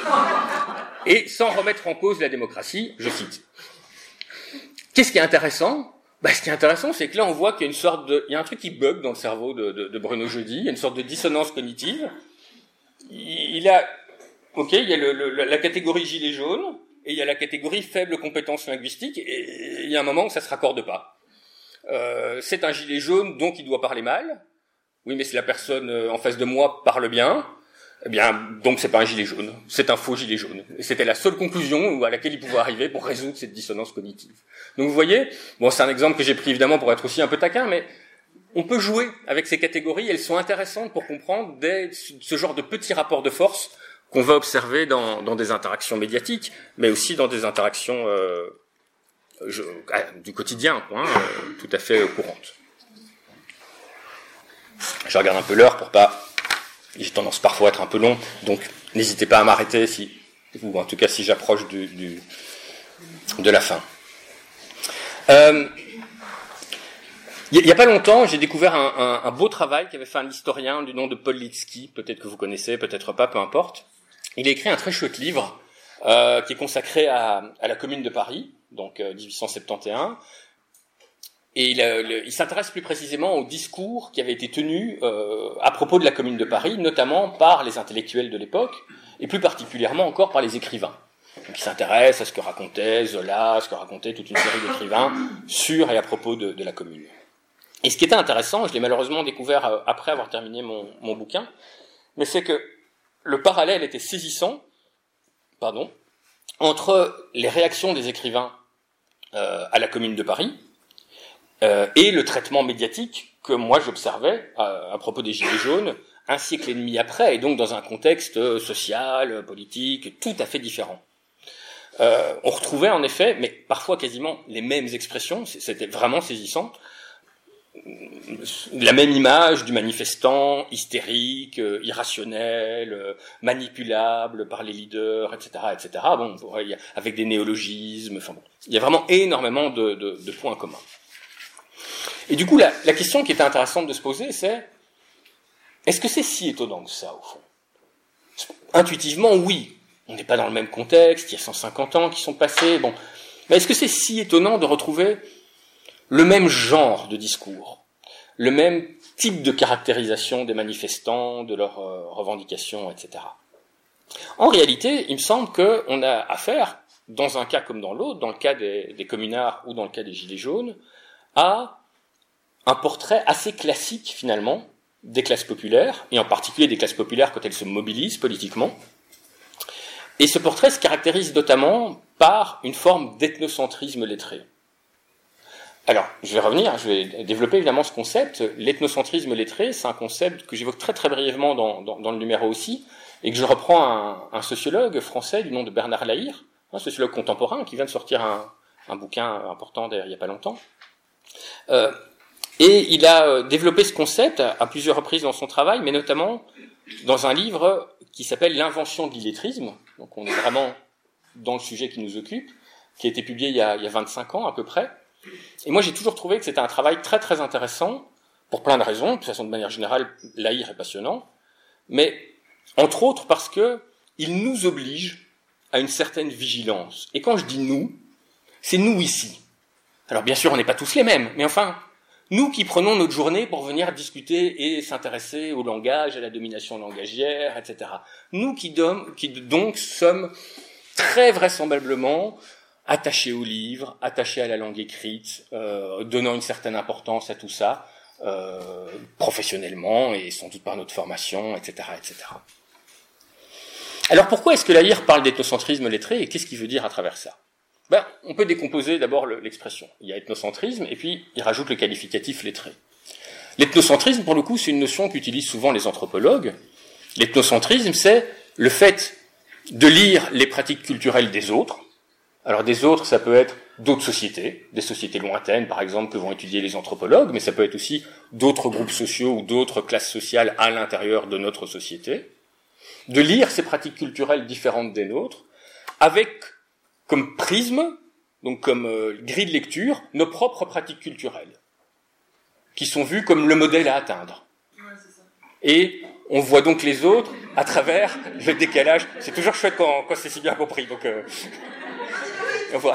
et sans remettre en cause la démocratie, je cite. Qu'est-ce qui est intéressant? Bah, ce qui est intéressant, c'est que là, on voit qu'il y a une sorte de, il y a un truc qui bug dans le cerveau de, de, de Bruno Jeudi, il y a une sorte de dissonance cognitive. Il a, ok, il y a le, le, la catégorie gilet jaune, et il y a la catégorie faible compétence linguistique, et il y a un moment où ça se raccorde pas. Euh, c'est un gilet jaune, donc il doit parler mal. Oui, mais si la personne en face de moi parle bien, eh bien, donc c'est pas un gilet jaune, c'est un faux gilet jaune. Et c'était la seule conclusion à laquelle il pouvait arriver pour résoudre cette dissonance cognitive. Donc vous voyez, bon, c'est un exemple que j'ai pris évidemment pour être aussi un peu taquin, mais on peut jouer avec ces catégories, elles sont intéressantes pour comprendre des, ce genre de petits rapports de force qu'on va observer dans, dans des interactions médiatiques, mais aussi dans des interactions euh, je, du quotidien, quoi, hein, euh, tout à fait courantes. Je regarde un peu l'heure pour pas... J'ai tendance parfois à être un peu long, donc n'hésitez pas à m'arrêter si, ou en tout cas si j'approche du, du, de la fin. Euh, il n'y a pas longtemps, j'ai découvert un, un, un beau travail qu'avait fait un historien du nom de Paul Litsky, peut-être que vous connaissez, peut-être pas, peu importe. Il a écrit un très chouette livre euh, qui est consacré à, à la Commune de Paris, donc euh, dix-huit cent soixante et onze. Et il, a, le, il s'intéresse plus précisément au discours qui avait été tenu euh, à propos de la Commune de Paris, notamment par les intellectuels de l'époque, et plus particulièrement encore par les écrivains. Donc il s'intéresse à ce que racontait Zola, à ce que racontait toute une série d'écrivains sur et à propos de, de la Commune. Et ce qui était intéressant, je l'ai malheureusement découvert après avoir terminé mon, mon bouquin, mais c'est que le parallèle était saisissant, pardon, entre les réactions des écrivains euh, à la Commune de Paris, Euh, et le traitement médiatique que moi j'observais à, à propos des Gilets jaunes un siècle et demi après, et donc dans un contexte social, politique, tout à fait différent. Euh, on retrouvait en effet, mais parfois quasiment les mêmes expressions, c'était vraiment saisissant, la même image du manifestant hystérique, euh, irrationnel, euh, manipulable par les leaders, et cetera, et cetera. Bon, avec des néologismes, enfin bon, il y a vraiment énormément de, de, de points communs. Et du coup, la, la question qui était intéressante de se poser, c'est est-ce que c'est si étonnant que ça, au fond? intuitivement, oui. On n'est pas dans le même contexte, il y a cent cinquante ans qui sont passés, bon. Mais est-ce que c'est si étonnant de retrouver le même genre de discours, le même type de caractérisation des manifestants, de leurs euh, revendications, et cetera. En réalité, il me semble qu'on a affaire, dans un cas comme dans l'autre, dans le cas des, des communards ou dans le cas des Gilets jaunes, à un portrait assez classique, finalement, des classes populaires, et en particulier des classes populaires quand elles se mobilisent politiquement. Et ce portrait se caractérise notamment par une forme d'ethnocentrisme lettré. Alors, je vais revenir, je vais développer évidemment ce concept. L'ethnocentrisme lettré, c'est un concept que j'évoque très très brièvement dans, dans, dans le numéro aussi, et que je reprends un, un sociologue français du nom de Bernard Lahire, un sociologue contemporain qui vient de sortir un, un bouquin important d'ailleurs il n'y a pas longtemps. Euh, et il a développé ce concept à, à plusieurs reprises dans son travail, mais notamment dans un livre qui s'appelle L'invention de l'illettrisme. Donc on est vraiment dans le sujet qui nous occupe, qui a été publié il y a, il y a vingt-cinq ans à peu près. Et moi j'ai toujours trouvé que c'était un travail très très intéressant, pour plein de raisons. De toute façon, de manière générale, Lahire est passionnant, mais entre autres parce que il nous oblige à une certaine vigilance. Et quand je dis nous, c'est nous ici. Alors bien sûr, on n'est pas tous les mêmes, mais enfin, nous qui prenons notre journée pour venir discuter et s'intéresser au langage, à la domination langagière, et cetera. Nous qui, dom- qui donc sommes très vraisemblablement attachés au livre, attachés à la langue écrite, euh, donnant une certaine importance à tout ça, euh, professionnellement et sans doute par notre formation, et cetera, et cetera. Alors pourquoi est-ce que Lahire parle d'ethnocentrisme lettré et qu'est-ce qu'il veut dire à travers ça? Ben, on peut décomposer d'abord le, l'expression. Il y a ethnocentrisme et puis il rajoute le qualificatif lettré. L'ethnocentrisme, pour le coup, c'est une notion qu'utilisent souvent les anthropologues. L'ethnocentrisme, c'est le fait de lire les pratiques culturelles des autres. Alors des autres, ça peut être d'autres sociétés, des sociétés lointaines, par exemple, que vont étudier les anthropologues, mais ça peut être aussi d'autres groupes sociaux ou d'autres classes sociales à l'intérieur de notre société. De lire ces pratiques culturelles différentes des nôtres, avec comme prisme, donc comme euh, grille de lecture, nos propres pratiques culturelles, qui sont vues comme le modèle à atteindre. Ouais, c'est ça. Et on voit donc les autres à travers le décalage. C'est toujours chouette quand, quand c'est si bien compris. Donc, euh, on voit.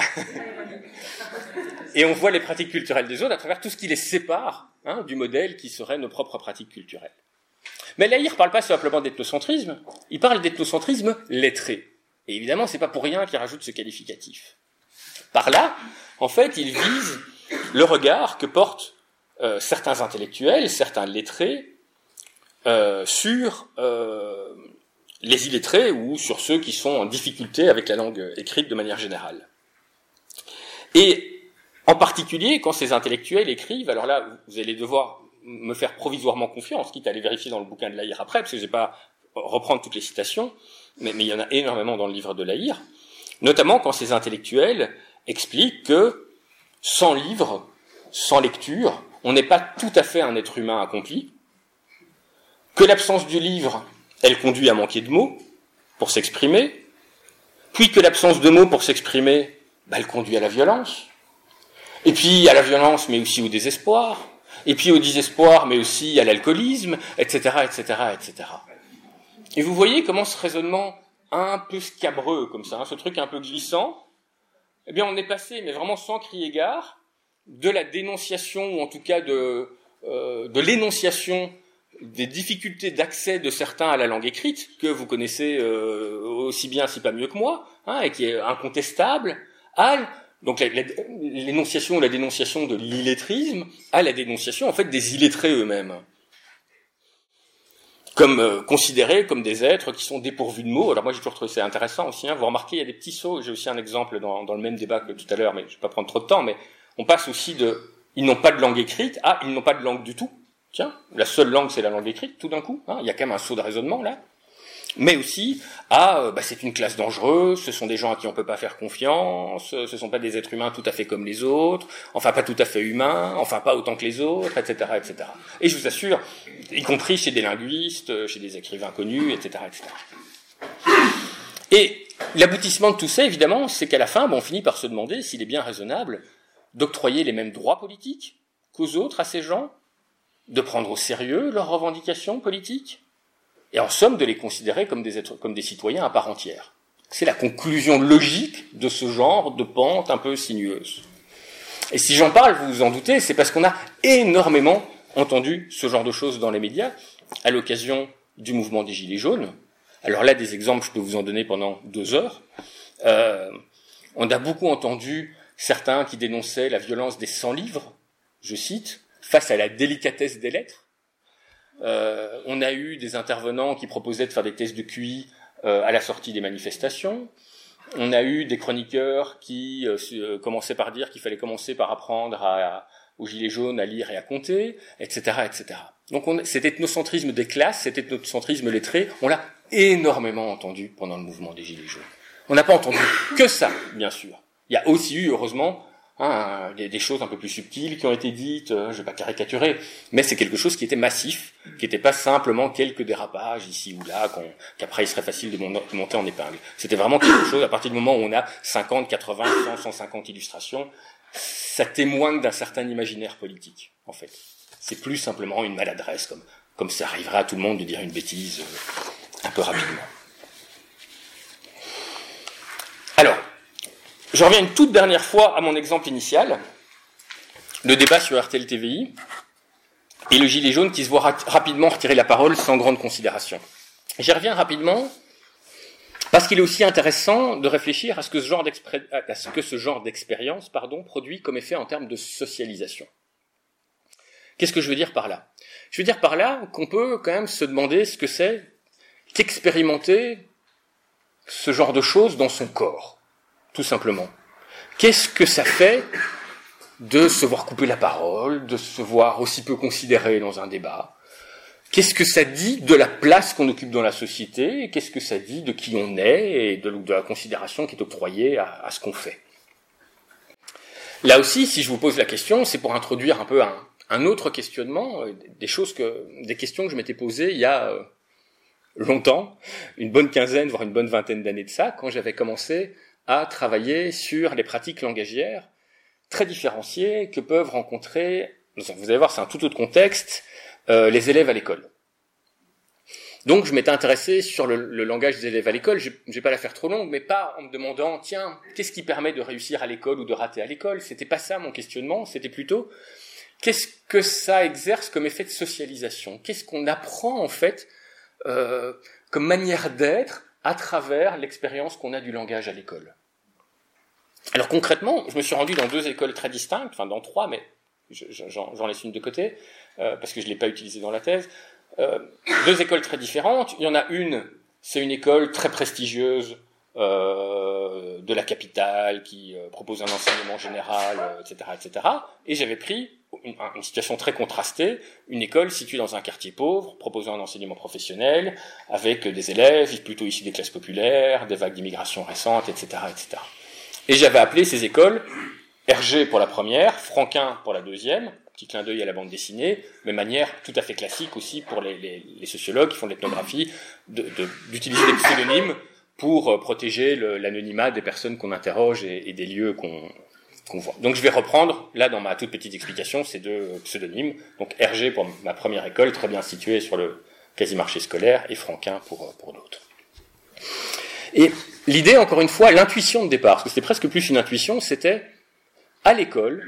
Et on voit les pratiques culturelles des autres à travers tout ce qui les sépare hein, du modèle qui serait nos propres pratiques culturelles. Mais Lahire ne parle pas simplement d'ethnocentrisme, il parle d'ethnocentrisme lettré. Et évidemment, c'est pas pour rien qu'il rajoute ce qualificatif. Par là, en fait, il vise le regard que portent euh, certains intellectuels, certains lettrés, euh, sur euh, les illettrés ou sur ceux qui sont en difficulté avec la langue écrite de manière générale. Et en particulier, quand ces intellectuels écrivent, alors là, vous allez devoir me faire provisoirement confiance, quitte à aller vérifier dans le bouquin de Lahire après, parce que je ne vais pas reprendre toutes les citations, mais, mais il y en a énormément dans le livre de Lahire, notamment quand ces intellectuels expliquent que sans livre, sans lecture, on n'est pas tout à fait un être humain accompli, que l'absence du livre, elle conduit à manquer de mots pour s'exprimer, puis que l'absence de mots pour s'exprimer, bah, elle conduit à la violence, et puis à la violence, mais aussi au désespoir, et puis au désespoir, mais aussi à l'alcoolisme, et cetera, et cetera, et cetera. Et vous voyez comment ce raisonnement un peu scabreux, comme ça, hein, ce truc un peu glissant, eh bien on est passé, mais vraiment sans crier gare, de la dénonciation, ou en tout cas de, euh, de l'énonciation des difficultés d'accès de certains à la langue écrite, que vous connaissez euh, aussi bien, si pas mieux que moi, hein, et qui est incontestable, à donc la, la, l'énonciation ou la dénonciation de l'illettrisme, à la dénonciation en fait des illettrés eux-mêmes, comme euh, considérés comme des êtres qui sont dépourvus de mots. Alors moi j'ai toujours trouvé ça intéressant aussi, hein. Vous remarquez, il y a des petits sauts, j'ai aussi un exemple dans, dans le même débat que tout à l'heure, mais je vais pas prendre trop de temps, mais on passe aussi de « ils n'ont pas de langue écrite » à « ils n'ont pas de langue du tout ». Tiens, la seule langue c'est la langue écrite, tout d'un coup, hein. Il y a quand même un saut de raisonnement là. Mais aussi à euh, bah, c'est une classe dangereuse, ce sont des gens à qui on peut pas faire confiance, ce sont pas des êtres humains tout à fait comme les autres, enfin pas tout à fait humains, enfin pas autant que les autres, et cetera, et cetera. Et je vous assure, y compris chez des linguistes, chez des écrivains connus, et cetera, et cetera. Et l'aboutissement de tout ça, évidemment, c'est qu'à la fin, bon, on finit par se demander s'il est bien raisonnable d'octroyer les mêmes droits politiques qu'aux autres, à ces gens, de prendre au sérieux leurs revendications politiques, et en somme de les considérer comme des êtres, comme des citoyens à part entière. C'est la conclusion logique de ce genre de pente un peu sinueuse. Et si j'en parle, vous vous en doutez, c'est parce qu'on a énormément entendu ce genre de choses dans les médias, à l'occasion du mouvement des Gilets jaunes. Alors là, des exemples, je peux vous en donner pendant deux heures. Euh, on a beaucoup entendu certains qui dénonçaient la violence des sans-livres, je cite, face à la délicatesse des lettres. Euh, on a eu des intervenants qui proposaient de faire des tests de Q I euh, à la sortie des manifestations. On a eu des chroniqueurs qui euh, commençaient par dire qu'il fallait commencer par apprendre à, à, aux Gilets jaunes à lire et à compter, et cetera, et cetera. Donc on, cet ethnocentrisme des classes, cet ethnocentrisme lettré, on l'a énormément entendu pendant le mouvement des Gilets jaunes. On n'a pas entendu que ça, bien sûr. Il y a aussi eu, heureusement, hein, des, des choses un peu plus subtiles qui ont été dites, euh, je ne vais pas caricaturer, mais c'est quelque chose qui était massif, qui n'était pas simplement quelques dérapages ici ou là, qu'on, qu'après il serait facile de monter en épingle. C'était vraiment quelque chose, à partir du moment où on a cinquante, quatre-vingts, cent, cent cinquante illustrations, ça témoigne d'un certain imaginaire politique, en fait. C'est plus simplement une maladresse, comme, comme ça arrivera à tout le monde de dire une bêtise euh, un peu rapidement. Alors, je reviens une toute dernière fois à mon exemple initial, le débat sur R T L T V I, et le gilet jaune qui se voit ra- rapidement retirer la parole sans grande considération. J'y reviens rapidement, parce qu'il est aussi intéressant de réfléchir à ce que ce genre, à ce que ce genre d'expérience pardon, produit comme effet en termes de socialisation. Qu'est-ce que je veux dire par là ? Je veux dire par là qu'on peut quand même se demander ce que c'est qu'expérimenter ce genre de choses dans son corps, tout simplement. Qu'est-ce que ça fait de se voir couper la parole, de se voir aussi peu considéré dans un débat ? Qu'est-ce que ça dit de la place qu'on occupe dans la société ? Et qu'est-ce que ça dit de qui on est et de, de la considération qui est octroyée à, à ce qu'on fait ? Là aussi, si je vous pose la question, c'est pour introduire un peu un, un autre questionnement, des choses que, des questions que je m'étais posées il y a euh, longtemps, une bonne quinzaine, voire une bonne vingtaine d'années de ça, quand j'avais commencé à travailler sur les pratiques langagières très différenciées que peuvent rencontrer, vous allez voir, c'est un tout autre contexte, euh, les élèves à l'école. Donc je m'étais intéressé sur le, le langage des élèves à l'école, je ne vais pas la faire trop longue, mais pas en me demandant, tiens, qu'est-ce qui permet de réussir à l'école ou de rater à l'école ? C'était pas ça mon questionnement, c'était plutôt, qu'est-ce que ça exerce comme effet de socialisation ? Qu'est-ce qu'on apprend en fait euh, comme manière d'être à travers l'expérience qu'on a du langage à l'école ? Alors concrètement, je me suis rendu dans deux écoles très distinctes, enfin dans trois, mais je, j'en, j'en laisse une de côté, euh, parce que je ne l'ai pas utilisée dans la thèse. Euh, deux écoles très différentes. Il y en a une, c'est une école très prestigieuse euh, de la capitale qui euh, propose un enseignement général, euh, et cetera, et cetera. Et j'avais pris une, une situation très contrastée, une école située dans un quartier pauvre, proposant un enseignement professionnel, avec des élèves plutôt issus des classes populaires, des vagues d'immigration récentes, et cetera, et cetera. Et j'avais appelé ces écoles Hergé pour la première, Franquin pour la deuxième, petit clin d'œil à la bande dessinée, mais manière tout à fait classique aussi pour les, les, les sociologues qui font de l'ethnographie, de, de, d'utiliser des pseudonymes pour euh, protéger le, l'anonymat des personnes qu'on interroge et, et des lieux qu'on, qu'on voit. Donc je vais reprendre, là dans ma toute petite explication, ces deux pseudonymes. Donc Hergé pour ma première école, très bien située sur le quasi-marché scolaire, et Franquin pour, pour l'autre. Et l'idée, encore une fois, l'intuition de départ, parce que c'était presque plus une intuition, c'était, à l'école,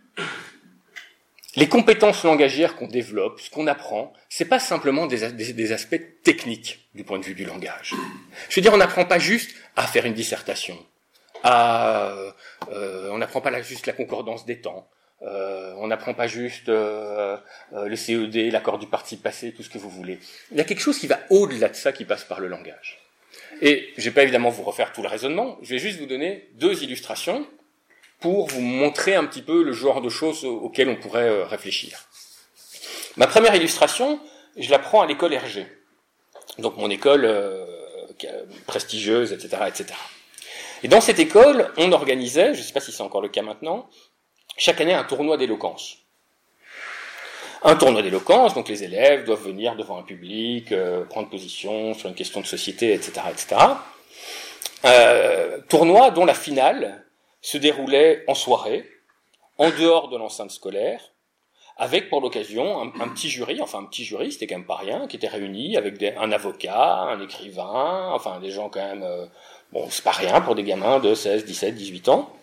les compétences langagières qu'on développe, ce qu'on apprend, c'est pas simplement des, des, des aspects techniques du point de vue du langage. Je veux dire, on n'apprend pas juste à faire une dissertation, à, euh, on n'apprend pas là, juste la concordance des temps, euh, on n'apprend pas juste euh, euh, le C E D, l'accord du participe passé, tout ce que vous voulez. Il y a quelque chose qui va au-delà de ça, qui passe par le langage. Et je vais pas évidemment vous refaire tout le raisonnement, je vais juste vous donner deux illustrations pour vous montrer un petit peu le genre de choses auxquelles on pourrait réfléchir. Ma première illustration, je la prends à l'école Hergé, donc mon école euh, prestigieuse, et cetera, et cetera. Et dans cette école, on organisait, je ne sais pas si c'est encore le cas maintenant, chaque année un tournoi d'éloquence. Un tournoi d'éloquence, donc les élèves doivent venir devant un public, euh, prendre position sur une question de société, et cetera, et cetera. Euh, tournoi dont la finale se déroulait en soirée, en dehors de l'enceinte scolaire, avec pour l'occasion un, un petit jury, enfin un petit jury, c'était quand même pas rien, qui était réuni avec des, un avocat, un écrivain, enfin des gens quand même, euh, bon c'est pas rien pour des gamins de seize, dix-sept, dix-huit ans,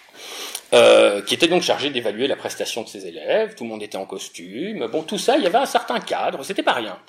euh, qui étaient donc chargés d'évaluer la prestation de ces élèves, tout le monde était en costume, bon tout ça, il y avait un certain cadre, c'était pas rien.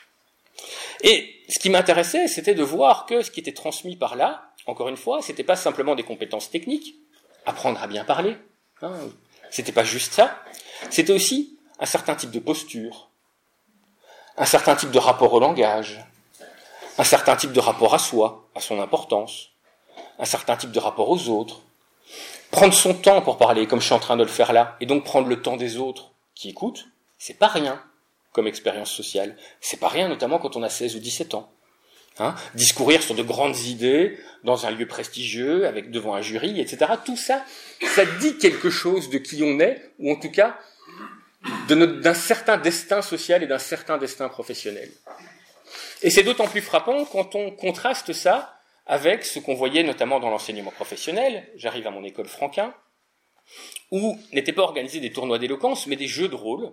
Et ce qui m'intéressait, c'était de voir que ce qui était transmis par là, encore une fois, c'était pas simplement des compétences techniques, apprendre à bien parler, hein, c'était pas juste ça, c'était aussi un certain type de posture, un certain type de rapport au langage, un certain type de rapport à soi, à son importance, un certain type de rapport aux autres, prendre son temps pour parler, comme je suis en train de le faire là, et donc prendre le temps des autres qui écoutent, c'est pas rien comme expérience sociale. C'est pas rien, notamment quand on a seize ou dix-sept ans. Hein, discourir sur de grandes idées, dans un lieu prestigieux, avec devant un jury, et cetera. Tout ça, ça dit quelque chose de qui on est, ou en tout cas, de notre, d'un certain destin social et d'un certain destin professionnel. Et c'est d'autant plus frappant quand on contraste ça avec ce qu'on voyait notamment dans l'enseignement professionnel. J'arrive à mon école Franquin, où n'étaient pas organisés des tournois d'éloquence, mais des jeux de rôle,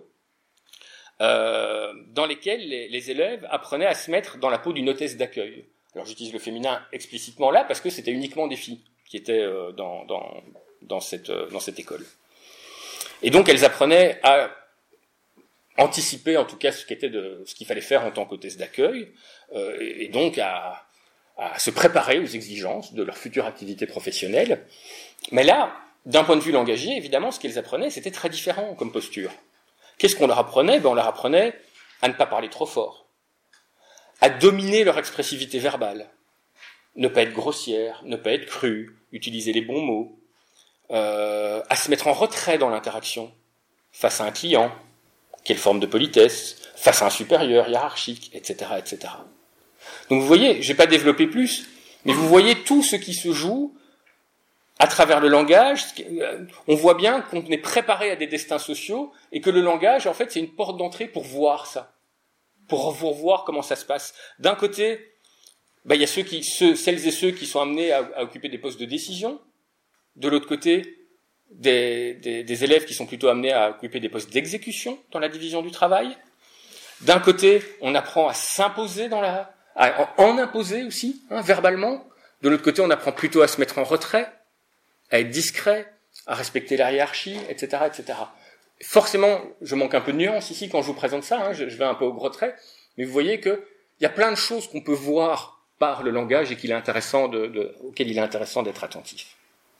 euh, dans lesquels les, les élèves apprenaient à se mettre dans la peau d'une hôtesse d'accueil. Alors j'utilise le féminin explicitement là, parce que c'était uniquement des filles qui étaient euh, dans, dans, dans, cette, euh, dans cette école. Et donc elles apprenaient à anticiper en tout cas ce, qu'était de, ce qu'il fallait faire en tant qu'hôtesse d'accueil, euh, et donc à, à se préparer aux exigences de leur future activité professionnelle. Mais là, d'un point de vue langagier, évidemment, ce qu'elles apprenaient, c'était très différent comme posture. Qu'est-ce qu'on leur apprenait ? Ben, on leur apprenait à ne pas parler trop fort, à dominer leur expressivité verbale, ne pas être grossière, ne pas être crue, utiliser les bons mots, euh, à se mettre en retrait dans l'interaction, face à un client, quelle forme de politesse, face à un supérieur hiérarchique, et cetera, et cetera. Donc vous voyez, je ne vais pas développer plus, mais vous voyez tout ce qui se joue à travers le langage. On voit bien qu'on est préparé à des destins sociaux et que le langage, en fait, c'est une porte d'entrée pour voir ça, pour voir comment ça se passe. D'un côté, ben, il y a ceux qui, ceux, celles et ceux qui sont amenés à, à occuper des postes de décision. De l'autre côté, des, des, des élèves qui sont plutôt amenés à occuper des postes d'exécution dans la division du travail. D'un côté, on apprend à s'imposer dans la, à en imposer aussi, hein, verbalement. De l'autre côté, on apprend plutôt à se mettre en retrait, à être discret, à respecter la hiérarchie, et cetera, et cetera. Forcément, je manque un peu de nuance ici quand je vous présente ça, hein, je, je vais un peu au gros trait, mais vous voyez qu'il y a plein de choses qu'on peut voir par le langage et qu'il est intéressant de, de, auxquelles il est intéressant d'être attentif.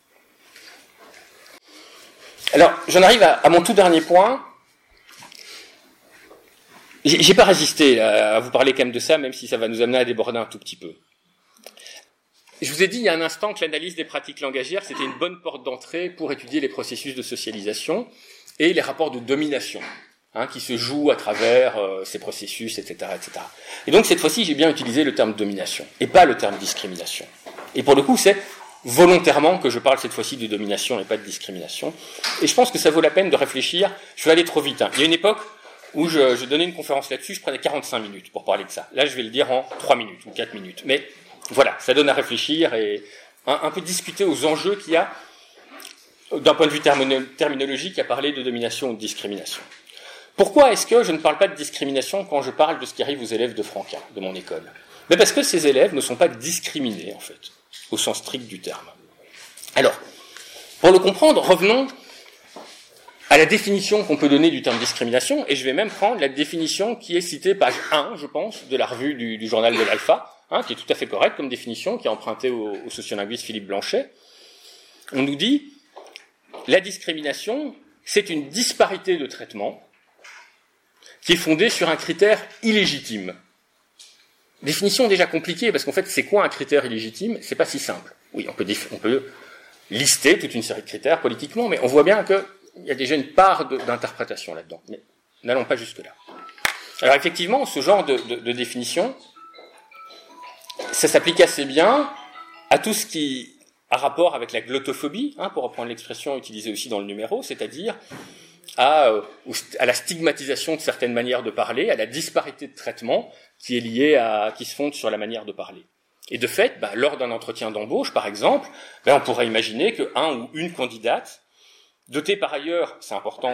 Alors, j'en arrive à, à mon tout dernier point. J'ai, j'ai pas résisté à, à vous parler quand même de ça, même si ça va nous amener à déborder un tout petit peu. Je vous ai dit il y a un instant que l'analyse des pratiques langagières, c'était une bonne porte d'entrée pour étudier les processus de socialisation et les rapports de domination, hein, qui se jouent à travers euh, ces processus, et cetera, et cetera. Et donc cette fois-ci, j'ai bien utilisé le terme domination et pas le terme discrimination. Et pour le coup, c'est volontairement que je parle cette fois-ci de domination et pas de discrimination. Et je pense que ça vaut la peine de réfléchir. Je vais aller trop vite. Hein. Il y a une époque où je, je donnais une conférence là-dessus, je prenais quarante-cinq minutes pour parler de ça. Là, je vais le dire en trois minutes ou quatre minutes. Mais voilà, ça donne à réfléchir et un, un peu discuter aux enjeux qu'il y a d'un point de vue termino- terminologique à parler de domination ou de discrimination. Pourquoi est-ce que je ne parle pas de discrimination quand je parle de ce qui arrive aux élèves de Franquin, de mon école ? Mais parce que ces élèves ne sont pas discriminés, en fait, au sens strict du terme. Alors, pour le comprendre, revenons à la définition qu'on peut donner du terme discrimination, et je vais même prendre la définition qui est citée, page un, je pense, de la revue du, du journal de l'Alpha, hein, qui est tout à fait correcte comme définition, qui est empruntée au, au sociolinguiste Philippe Blanchet. On nous dit, la discrimination, c'est une disparité de traitement qui est fondée sur un critère illégitime. Définition déjà compliquée, parce qu'en fait, c'est quoi un critère illégitime ? C'est pas si simple. Oui, on peut, déf- on peut lister toute une série de critères politiquement, mais on voit bien qu'il y a déjà une part de, d'interprétation là-dedans. Mais n'allons pas jusque-là. Alors effectivement, ce genre de, de, de définition, ça s'applique assez bien à tout ce qui a rapport avec la glottophobie, hein, pour reprendre l'expression utilisée aussi dans le numéro, c'est-à-dire à, euh, à la stigmatisation de certaines manières de parler, à la disparité de traitement qui est liée à, qui se fonde sur la manière de parler. Et de fait, bah, lors d'un entretien d'embauche, par exemple, bah, on pourrait imaginer qu'un ou une candidate, dotée par ailleurs, c'est important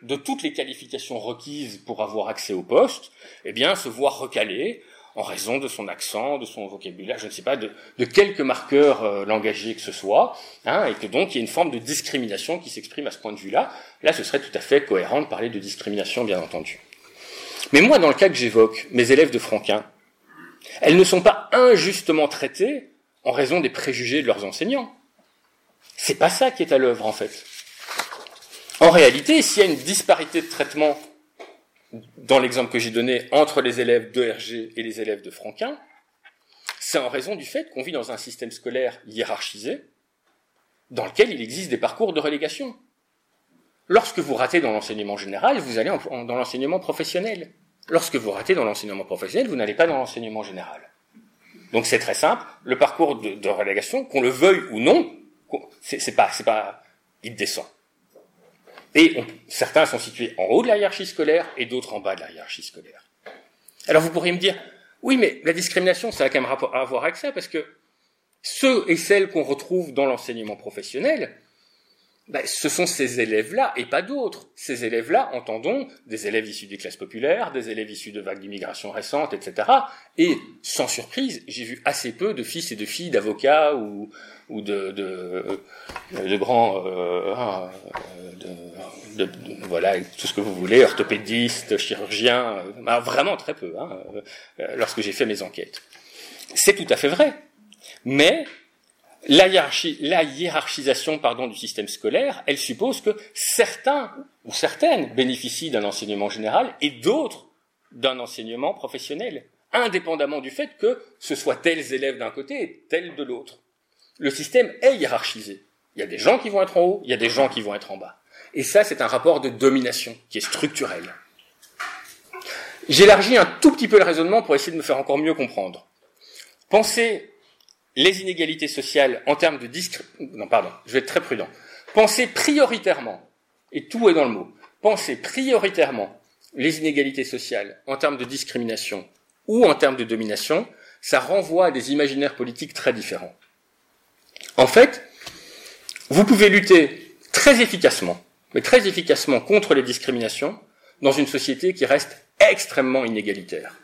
de toutes les qualifications requises pour avoir accès au poste, eh bien, se voit recalé en raison de son accent, de son vocabulaire, je ne sais pas, de, de quelques marqueurs euh, langagiers que ce soit, hein, et que donc il y a une forme de discrimination qui s'exprime à ce point de vue-là. Là, ce serait tout à fait cohérent de parler de discrimination, bien entendu. Mais moi, dans le cas que j'évoque, mes élèves de Franquin, elles ne sont pas injustement traitées en raison des préjugés de leurs enseignants. C'est pas ça qui est à l'œuvre, en fait. En réalité, s'il y a une disparité de traitement dans l'exemple que j'ai donné, entre les élèves d'E R G et les élèves de Franquin, c'est en raison du fait qu'on vit dans un système scolaire hiérarchisé, dans lequel il existe des parcours de relégation. Lorsque vous ratez dans l'enseignement général, vous allez en, en, dans l'enseignement professionnel. Lorsque vous ratez dans l'enseignement professionnel, vous n'allez pas dans l'enseignement général. Donc c'est très simple, le parcours de, de relégation, qu'on le veuille ou non, c'est, c'est pas, c'est pas, il descend. Et on, certains sont situés en haut de la hiérarchie scolaire et d'autres en bas de la hiérarchie scolaire. Alors vous pourriez me dire, oui, mais la discrimination, ça a quand même rapport à voir avec ça, parce que ceux et celles qu'on retrouve dans l'enseignement professionnel, ben, ce sont ces élèves-là et pas d'autres. Ces élèves-là, entendons, des élèves issus des classes populaires, des élèves issus de vagues d'immigration récentes, et cetera. Et sans surprise, j'ai vu assez peu de fils et de filles d'avocats ou, ou de, de, de grands, euh, de, de, de, voilà, tout ce que vous voulez, orthopédistes, chirurgiens, euh, vraiment très peu, hein, euh, lorsque j'ai fait mes enquêtes. C'est tout à fait vrai. Mais La, hiérarchie, la hiérarchisation pardon, du système scolaire, elle suppose que certains ou certaines bénéficient d'un enseignement général et d'autres d'un enseignement professionnel, indépendamment du fait que ce soit tels élèves d'un côté et tels de l'autre. Le système est hiérarchisé. Il y a des gens qui vont être en haut, il y a des gens qui vont être en bas. Et ça, c'est un rapport de domination qui est structurel. J'élargis un tout petit peu le raisonnement pour essayer de me faire encore mieux comprendre. Pensez les inégalités sociales en termes de discrimination, non, pardon, je vais être très prudent. Pensez prioritairement, et tout est dans le mot, pensez prioritairement les inégalités sociales en termes de discrimination ou en termes de domination, ça renvoie à des imaginaires politiques très différents. En fait, vous pouvez lutter très efficacement, mais très efficacement contre les discriminations dans une société qui reste extrêmement inégalitaire.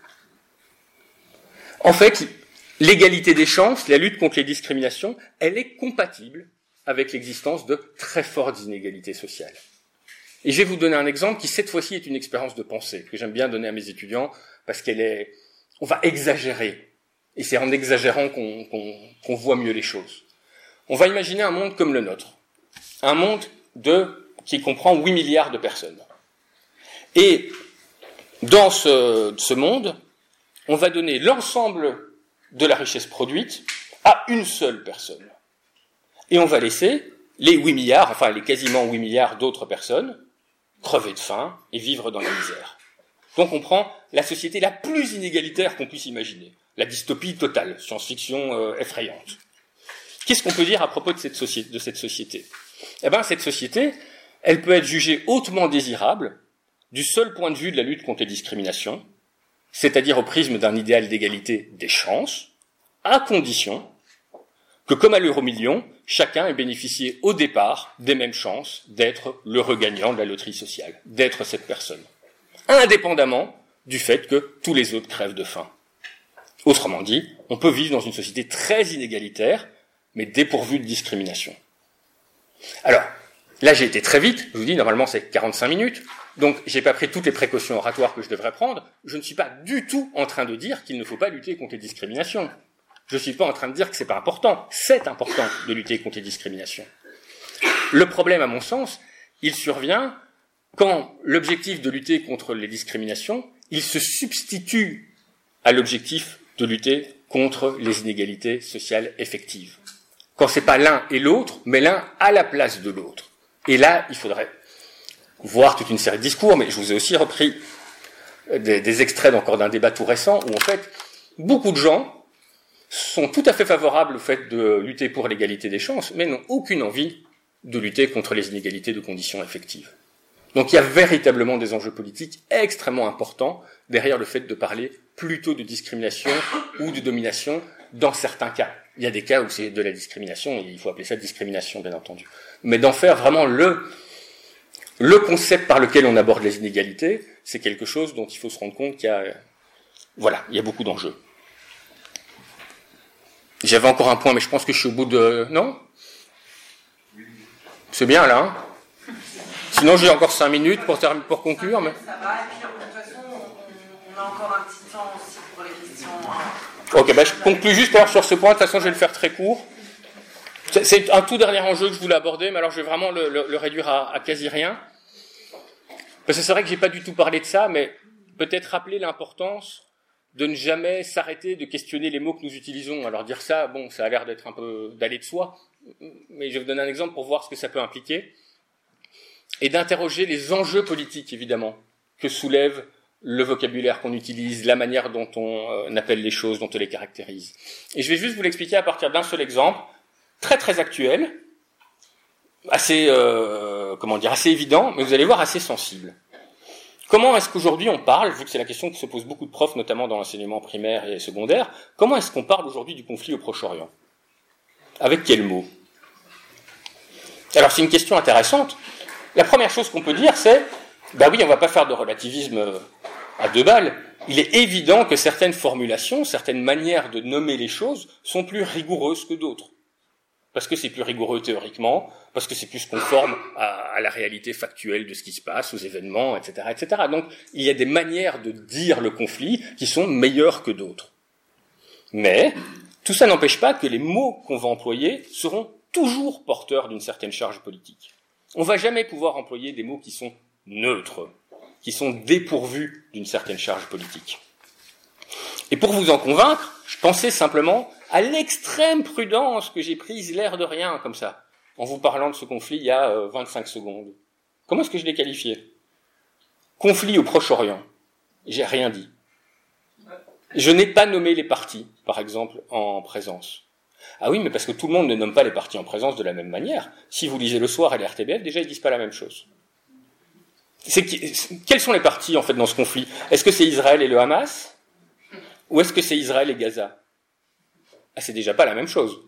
En fait, l'égalité des chances, la lutte contre les discriminations, elle est compatible avec l'existence de très fortes inégalités sociales. Et je vais vous donner un exemple qui, cette fois-ci, est une expérience de pensée, que j'aime bien donner à mes étudiants, parce qu'elle est... On va exagérer. Et c'est en exagérant qu'on, qu'on, qu'on voit mieux les choses. On va imaginer un monde comme le nôtre. Un monde de, qui comprend huit milliards de personnes. Et dans ce, ce monde, on va donner l'ensemble de la richesse produite à une seule personne. Et on va laisser les huit milliards, enfin les quasiment huit milliards d'autres personnes, crever de faim et vivre dans la misère. Donc on prend la société la plus inégalitaire qu'on puisse imaginer. La dystopie totale, science-fiction euh, effrayante. Qu'est-ce qu'on peut dire à propos de cette société, de cette société ? Eh bien, cette société, elle peut être jugée hautement désirable du seul point de vue de la lutte contre les discriminations, c'est-à-dire au prisme d'un idéal d'égalité des chances, à condition que, comme à l'euro-million, chacun ait bénéficié au départ des mêmes chances d'être l'heureux gagnant de la loterie sociale, d'être cette personne, indépendamment du fait que tous les autres crèvent de faim. Autrement dit, on peut vivre dans une société très inégalitaire, mais dépourvue de discrimination. Alors, là j'ai été très vite, je vous dis, normalement c'est quarante-cinq minutes, donc j'ai pas pris toutes les précautions oratoires que je devrais prendre, je ne suis pas du tout en train de dire qu'il ne faut pas lutter contre les discriminations. Je ne suis pas en train de dire que c'est pas important, c'est important de lutter contre les discriminations. Le problème, à mon sens, il survient quand l'objectif de lutter contre les discriminations, il se substitue à l'objectif de lutter contre les inégalités sociales effectives. Quand c'est pas l'un et l'autre, mais l'un à la place de l'autre. Et là, il faudrait voir toute une série de discours, mais je vous ai aussi repris des, des extraits encore d'un débat tout récent, où en fait, beaucoup de gens sont tout à fait favorables au fait de lutter pour l'égalité des chances, mais n'ont aucune envie de lutter contre les inégalités de conditions effectives. Donc il y a véritablement des enjeux politiques extrêmement importants derrière le fait de parler plutôt de discrimination ou de domination dans certains cas. Il y a des cas où c'est de la discrimination, et il faut appeler ça discrimination, bien entendu. Mais d'en faire vraiment le, le concept par lequel on aborde les inégalités, c'est quelque chose dont il faut se rendre compte qu'il y a, voilà, il y a beaucoup d'enjeux. J'avais encore un point, mais je pense que je suis au bout de... Non ? C'est bien, là, hein ? Sinon, j'ai encore cinq minutes pour, terminer, pour conclure. Mais... Ça va, et puis de toute façon, on, on a encore un petit temps aussi pour les questions. Hein. Ok, ben, je conclue juste alors sur ce point. De toute façon, je vais le faire très court. C'est, c'est un tout dernier enjeu que je voulais aborder, mais alors je vais vraiment le, le, le réduire à, à quasi rien. Parce que c'est vrai que j'ai pas du tout parlé de ça, mais peut-être rappeler l'importance de ne jamais s'arrêter de questionner les mots que nous utilisons. Alors dire ça, bon, ça a l'air d'être un peu d'aller de soi, mais je vais vous donner un exemple pour voir ce que ça peut impliquer. Et d'interroger les enjeux politiques, évidemment, que soulève le vocabulaire qu'on utilise, la manière dont on euh, appelle les choses, dont on les caractérise. Et je vais juste vous l'expliquer à partir d'un seul exemple, très très actuel, assez, euh, comment dire, assez évident, mais vous allez voir assez sensible. Comment est-ce qu'aujourd'hui on parle, vu que c'est la question que se posent beaucoup de profs, notamment dans l'enseignement primaire et secondaire, comment est-ce qu'on parle aujourd'hui du conflit au Proche-Orient ? Avec quels mots ? Alors c'est une question intéressante. La première chose qu'on peut dire, c'est, bah oui, on ne va pas faire de relativisme à deux balles. Il est évident que certaines formulations, certaines manières de nommer les choses sont plus rigoureuses que d'autres. Parce que c'est plus rigoureux théoriquement, parce que c'est plus conforme à, à la réalité factuelle de ce qui se passe, aux événements, et cetera, et cetera. Donc, il y a des manières de dire le conflit qui sont meilleures que d'autres. Mais, tout ça n'empêche pas que les mots qu'on va employer seront toujours porteurs d'une certaine charge politique. On ne va jamais pouvoir employer des mots qui sont neutres, qui sont dépourvus d'une certaine charge politique. Et pour vous en convaincre, je pensais simplement à l'extrême prudence que j'ai prise l'air de rien, comme ça, en vous parlant de ce conflit il y a euh, vingt-cinq secondes. Comment est-ce que je l'ai qualifié ? Conflit au Proche-Orient. J'ai rien dit. Je n'ai pas nommé les parties, par exemple, en présence. Ah oui, mais parce que tout le monde ne nomme pas les parties en présence de la même manière. Si vous lisez Le Soir et les R T B F, déjà, ils disent pas la même chose. C'est qui, quelles sont les parties, en fait, dans ce conflit ? Est-ce que c'est Israël et le Hamas ? Ou est-ce que c'est Israël et Gaza ? Ah, c'est déjà pas la même chose.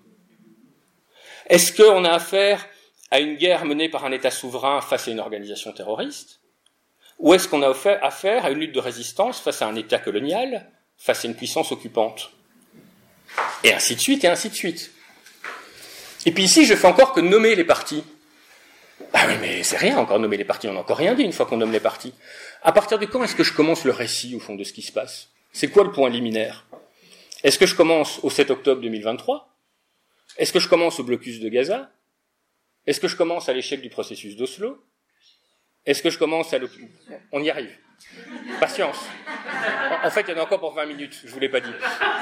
Est-ce qu'on a affaire à une guerre menée par un État souverain face à une organisation terroriste ? Ou est-ce qu'on a affaire à une lutte de résistance face à un État colonial, face à une puissance occupante ? Et ainsi de suite, et ainsi de suite. Et puis ici, je fais encore que nommer les parties. Ah oui, mais c'est rien encore nommer les parties, on n'a encore rien dit une fois qu'on nomme les parties. À partir de quand est-ce que je commence le récit, au fond, de ce qui se passe ? C'est quoi le point liminaire ? Est-ce que je commence au sept octobre deux mille vingt-trois ? Est-ce que je commence au blocus de Gaza ? Est-ce que je commence à l'échec du processus d'Oslo ? Est-ce que je commence à... Le... On y arrive. Patience. En fait, il y en a encore pour vingt minutes, je ne vous l'ai pas dit.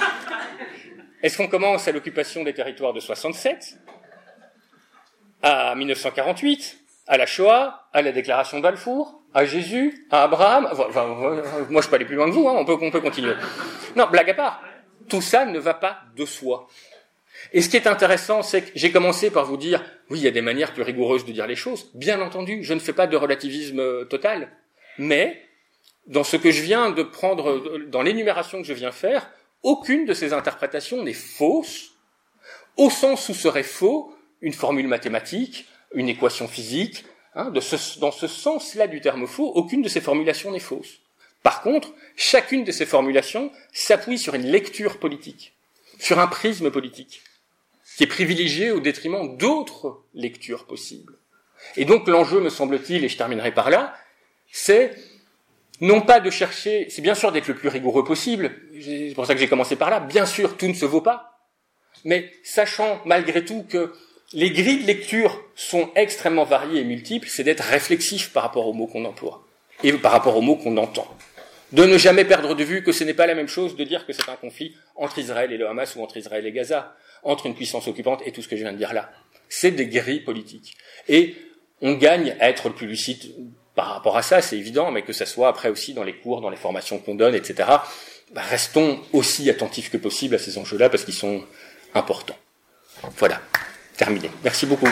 Est-ce qu'on commence à l'occupation des territoires de soixante-sept ? À mille neuf cent quarante-huit ? À la Shoah ? À la déclaration de Balfour ? À Jésus ? À Abraham ? Enfin, moi, je peux aller plus loin que vous, hein, on peut, on peut continuer. Non, blague à part. Tout ça ne va pas de soi. Et ce qui est intéressant, c'est que j'ai commencé par vous dire, oui, il y a des manières plus rigoureuses de dire les choses. Bien entendu, je ne fais pas de relativisme total. Mais, dans ce que je viens de prendre, dans l'énumération que je viens faire, aucune de ces interprétations n'est fausse, au sens où serait faux une formule mathématique, une équation physique. Hein, de ce, dans ce sens-là du terme faux, aucune de ces formulations n'est fausse. Par contre, chacune de ces formulations s'appuie sur une lecture politique, sur un prisme politique, qui est privilégié au détriment d'autres lectures possibles. Et donc l'enjeu, me semble-t-il, et je terminerai par là, c'est non pas de chercher, c'est bien sûr d'être le plus rigoureux possible, c'est pour ça que j'ai commencé par là, bien sûr tout ne se vaut pas, mais sachant malgré tout que les grilles de lecture sont extrêmement variées et multiples, c'est d'être réflexif par rapport aux mots qu'on emploie, et par rapport aux mots qu'on entend. De ne jamais perdre de vue que ce n'est pas la même chose de dire que c'est un conflit entre Israël et le Hamas ou entre Israël et Gaza, entre une puissance occupante et tout ce que je viens de dire là. C'est des grilles politiques. Et on gagne à être le plus lucide par rapport à ça, c'est évident, mais que ça soit après aussi dans les cours, dans les formations qu'on donne, et cetera. Bah, restons aussi attentifs que possible à ces enjeux-là parce qu'ils sont importants. Voilà, terminé. Merci beaucoup.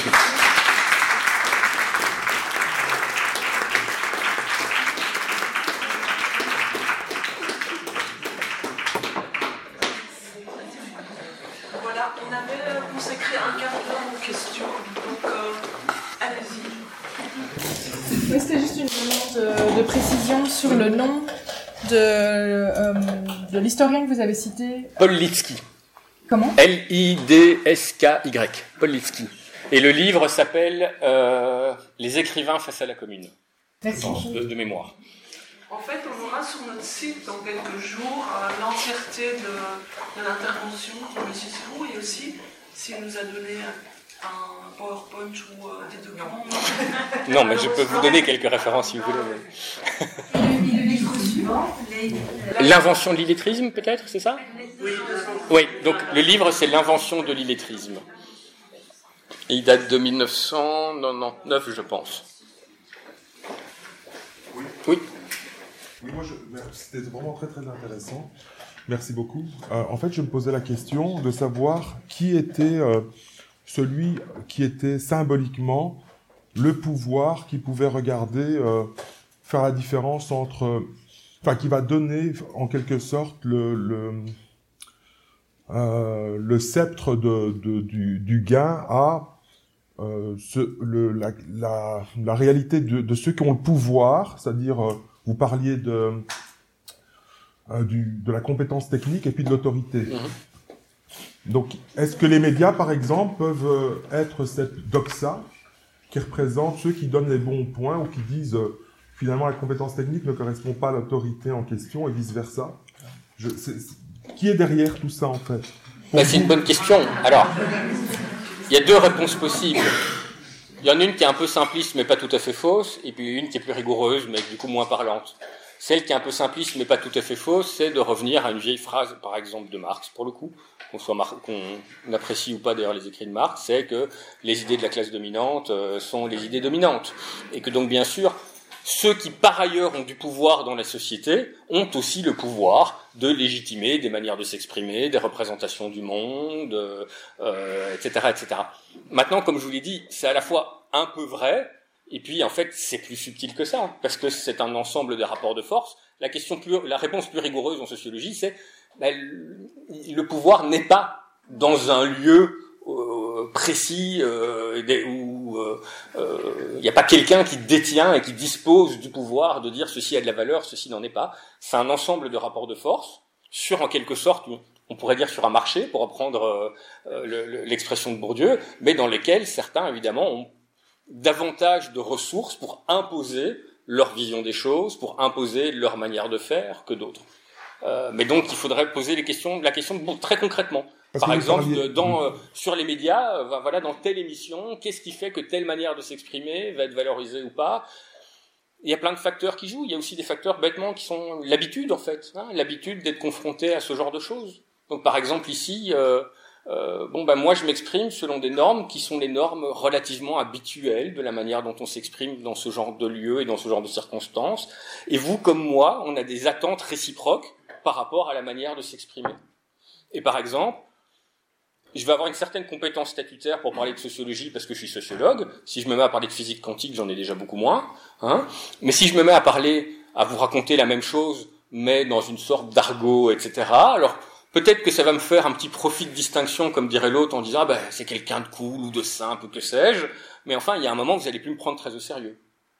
Voilà, on avait consacré un quart d'heure aux questions, donc euh, allez-y. Oui, c'était juste une demande de, de précision sur le nom de, euh, de l'historien que vous avez cité. Paul Litsky. Comment ? L I D S K Y. Paul Litsky. Et le livre s'appelle euh, Les écrivains face à la commune. Merci. De, de mémoire. En fait, on aura sur notre site dans quelques jours euh, l'entièreté de, de l'intervention de M. Serroux et aussi s'il nous a donné un, un PowerPoint ou euh, des documents. Non, mais je peux vous donner quelques références si vous voulez. Mais... Et le livre suivant, les... L'invention de l'illettrisme, peut-être, c'est ça ? Oui, Oui, donc le livre, c'est L'invention de l'illettrisme. Il date de mille neuf cent quatre-vingt-dix-neuf, je pense. Oui. Oui. Oui, moi, je, c'était vraiment très très intéressant. Merci beaucoup. Euh, en fait, je me posais la question de savoir qui était euh, celui qui était symboliquement le pouvoir qui pouvait regarder, euh, faire la différence entre, enfin, qui va donner en quelque sorte le le, euh, le sceptre de, de du, du gain à euh, ce, le, la, la, la réalité de, de ceux qui ont le pouvoir, c'est-à-dire euh, vous parliez de, euh, du, de la compétence technique et puis de l'autorité. Mmh. Donc, est-ce que les médias, par exemple, peuvent être cette doxa qui représente ceux qui donnent les bons points ou qui disent euh, finalement la compétence technique ne correspond pas à l'autorité en question et vice-versa? Je, c'est, c'est, Qui est derrière tout ça, en fait? Ben, c'est une bonne question. Alors, il y a deux réponses possibles. Il y en a une qui est un peu simpliste mais pas tout à fait fausse, et puis une qui est plus rigoureuse mais du coup moins parlante. Celle qui est un peu simpliste mais pas tout à fait fausse, c'est de revenir à une vieille phrase, par exemple de Marx, pour le coup, qu'on, soit mar- qu'on apprécie ou pas d'ailleurs les écrits de Marx, c'est que les idées de la classe dominante euh, sont les idées dominantes. Et que donc bien sûr, ceux qui par ailleurs ont du pouvoir dans la société ont aussi le pouvoir de légitimer des manières de s'exprimer, des représentations du monde, euh, et cetera, et cetera. Maintenant, comme je vous l'ai dit, c'est à la fois un peu vrai, et puis en fait c'est plus subtil que ça, parce que c'est un ensemble de rapports de force. La question plus, la réponse plus rigoureuse en sociologie, c'est ben, le pouvoir n'est pas dans un lieu Euh, précis euh, où il euh, n'y euh, a pas quelqu'un qui détient et qui dispose du pouvoir de dire ceci a de la valeur, ceci n'en est pas. C'est un ensemble de rapports de force sur, en quelque sorte, on pourrait dire sur un marché, pour reprendre euh, le, l'expression de Bourdieu, mais dans lesquels certains, évidemment, ont davantage de ressources pour imposer leur vision des choses, pour imposer leur manière de faire que d'autres. Euh, mais donc, il faudrait poser les questions, la question très concrètement. Par exemple, de, dans, euh, sur les médias, euh, voilà, dans telle émission, qu'est-ce qui fait que telle manière de s'exprimer va être valorisée ou pas? Il y a plein de facteurs qui jouent. Il y a aussi des facteurs bêtement qui sont l'habitude, en fait, hein, l'habitude d'être confronté à ce genre de choses. Donc, par exemple, ici, euh, euh, bon, ben moi, je m'exprime selon des normes qui sont les normes relativement habituelles de la manière dont on s'exprime dans ce genre de lieu et dans ce genre de circonstances. Et vous, comme moi, on a des attentes réciproques par rapport à la manière de s'exprimer. Et par exemple, je vais avoir une certaine compétence statutaire pour parler de sociologie parce que je suis sociologue. Si je me mets à parler de physique quantique, j'en ai déjà beaucoup moins. Hein. Mais si je me mets à parler, à vous raconter la même chose, mais dans une sorte d'argot, et cetera, alors peut-être que ça va me faire un petit profit de distinction, comme dirait l'autre, en disant ah ben, c'est quelqu'un de cool ou de simple ou que sais-je. Mais enfin, il y a un moment où vous n'allez plus me prendre très au sérieux.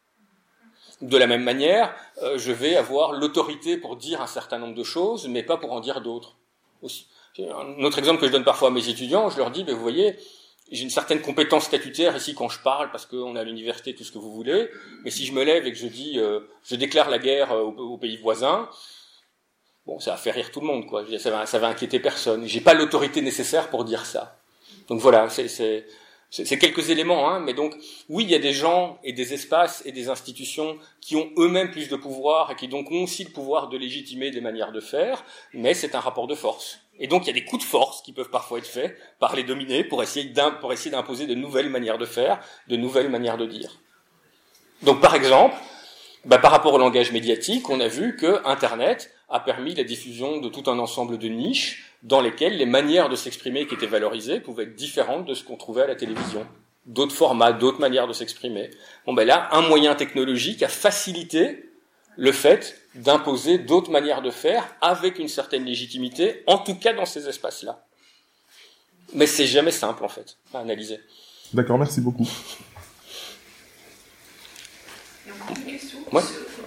De la même manière, euh, je vais avoir l'autorité pour dire un certain nombre de choses, mais pas pour en dire d'autres. Aussi. Un autre exemple que je donne parfois à mes étudiants, je leur dis, ben vous voyez, j'ai une certaine compétence statutaire ici quand je parle, parce qu'on est à l'université, tout ce que vous voulez, mais si je me lève et que je dis, euh, je déclare la guerre aux, aux pays voisins, bon, ça va faire rire tout le monde, quoi. Je veux dire, ça va, ça va inquiéter personne. J'ai pas l'autorité nécessaire pour dire ça. Donc voilà, c'est, c'est, c'est, c'est quelques éléments, hein, mais donc, oui, il y a des gens et des espaces et des institutions qui ont eux-mêmes plus de pouvoir et qui donc ont aussi le pouvoir de légitimer des manières de faire, mais c'est un rapport de force. Et donc, il y a des coups de force qui peuvent parfois être faits par les dominés pour essayer, pour essayer d'imposer de nouvelles manières de faire, de nouvelles manières de dire. Donc, par exemple, bah, par rapport au langage médiatique, on a vu que Internet a permis la diffusion de tout un ensemble de niches dans lesquelles les manières de s'exprimer qui étaient valorisées pouvaient être différentes de ce qu'on trouvait à la télévision. D'autres formats, d'autres manières de s'exprimer. Bon, ben là, un moyen technologique a facilité le fait d'imposer d'autres manières de faire avec une certaine légitimité, en tout cas dans ces espaces-là. Mais c'est jamais simple, en fait, à analyser. D'accord, merci beaucoup. Il y a encore une question. Ouais.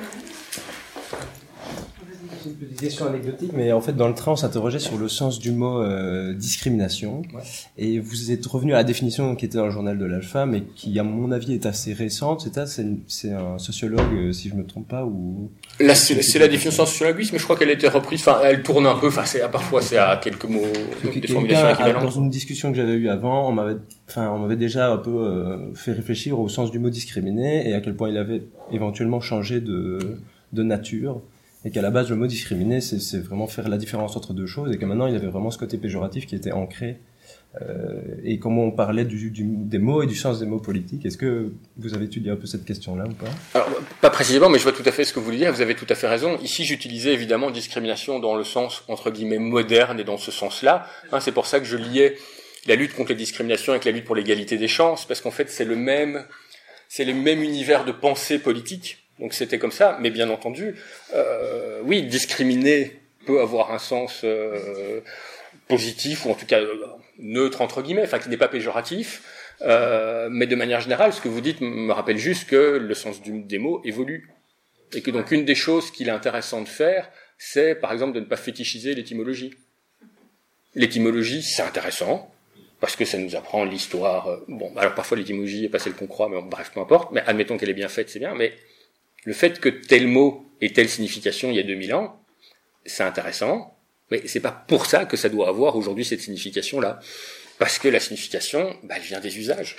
Une petite question anecdotique, mais en fait dans le train on s'interrogeait sur le sens du mot euh, discrimination, ouais. Et vous êtes revenu à la définition qui était dans le journal de l'Alpha, mais qui à mon avis est assez récente. C'est, c'est, c'est un sociologue, si je me trompe pas, ou là c'est, c'est la définition sociologique, mais je crois qu'elle a été reprise. Enfin, elle tourne un peu. Enfin, c'est parfois c'est à quelques mots, donc, des formulations équivalentes. Dans une discussion que j'avais eue avant, on m'avait, enfin, on m'avait déjà un peu euh, fait réfléchir au sens du mot discriminer et à quel point il avait éventuellement changé de de nature. Et qu'à la base, le mot discriminer, c'est, c'est vraiment faire la différence entre deux choses, et que maintenant, il y avait vraiment ce côté péjoratif qui était ancré. Euh, et comment on parlait du, du, des mots et du sens des mots politiques, est-ce que vous avez étudié un peu cette question-là ou pas ? Alors, pas précisément, mais je vois tout à fait ce que vous voulez dire, vous avez tout à fait raison. Ici, j'utilisais évidemment discrimination dans le sens, entre guillemets, moderne, et dans ce sens-là. Hein, c'est pour ça que je liais la lutte contre les discriminations avec la lutte pour l'égalité des chances, parce qu'en fait, c'est le même, c'est le même univers de pensée politique. Donc c'était comme ça, mais bien entendu, euh, oui, discriminer peut avoir un sens euh, positif, ou en tout cas euh, neutre entre guillemets, enfin qui n'est pas péjoratif, euh, mais de manière générale, ce que vous dites me rappelle juste que le sens du, des mots évolue, et que donc une des choses qu'il est intéressant de faire, c'est par exemple de ne pas fétichiser l'étymologie. L'étymologie, c'est intéressant, parce que ça nous apprend l'histoire, euh, bon, alors parfois l'étymologie n'est pas celle qu'on croit, mais bon, bref, peu importe, mais admettons qu'elle est bien faite, c'est bien, mais le fait que tel mot ait telle signification il y a deux mille ans, c'est intéressant, mais c'est pas pour ça que ça doit avoir aujourd'hui cette signification-là. Parce que la signification, bah, elle vient des usages.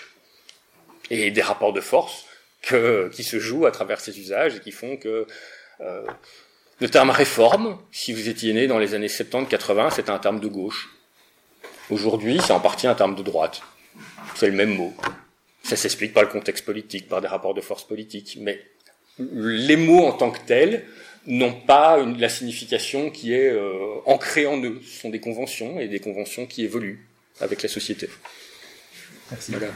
Et des rapports de force que, qui se jouent à travers ces usages et qui font que, euh, le terme réforme, si vous étiez né dans les années soixante-dix quatre-vingts, c'était un terme de gauche. Aujourd'hui, c'est en partie un terme de droite. C'est le même mot. Ça s'explique par le contexte politique, par des rapports de force politiques, mais les mots en tant que tels n'ont pas une, la signification qui est euh, ancrée en eux. Ce sont des conventions, et des conventions qui évoluent avec la société. Merci. Voilà.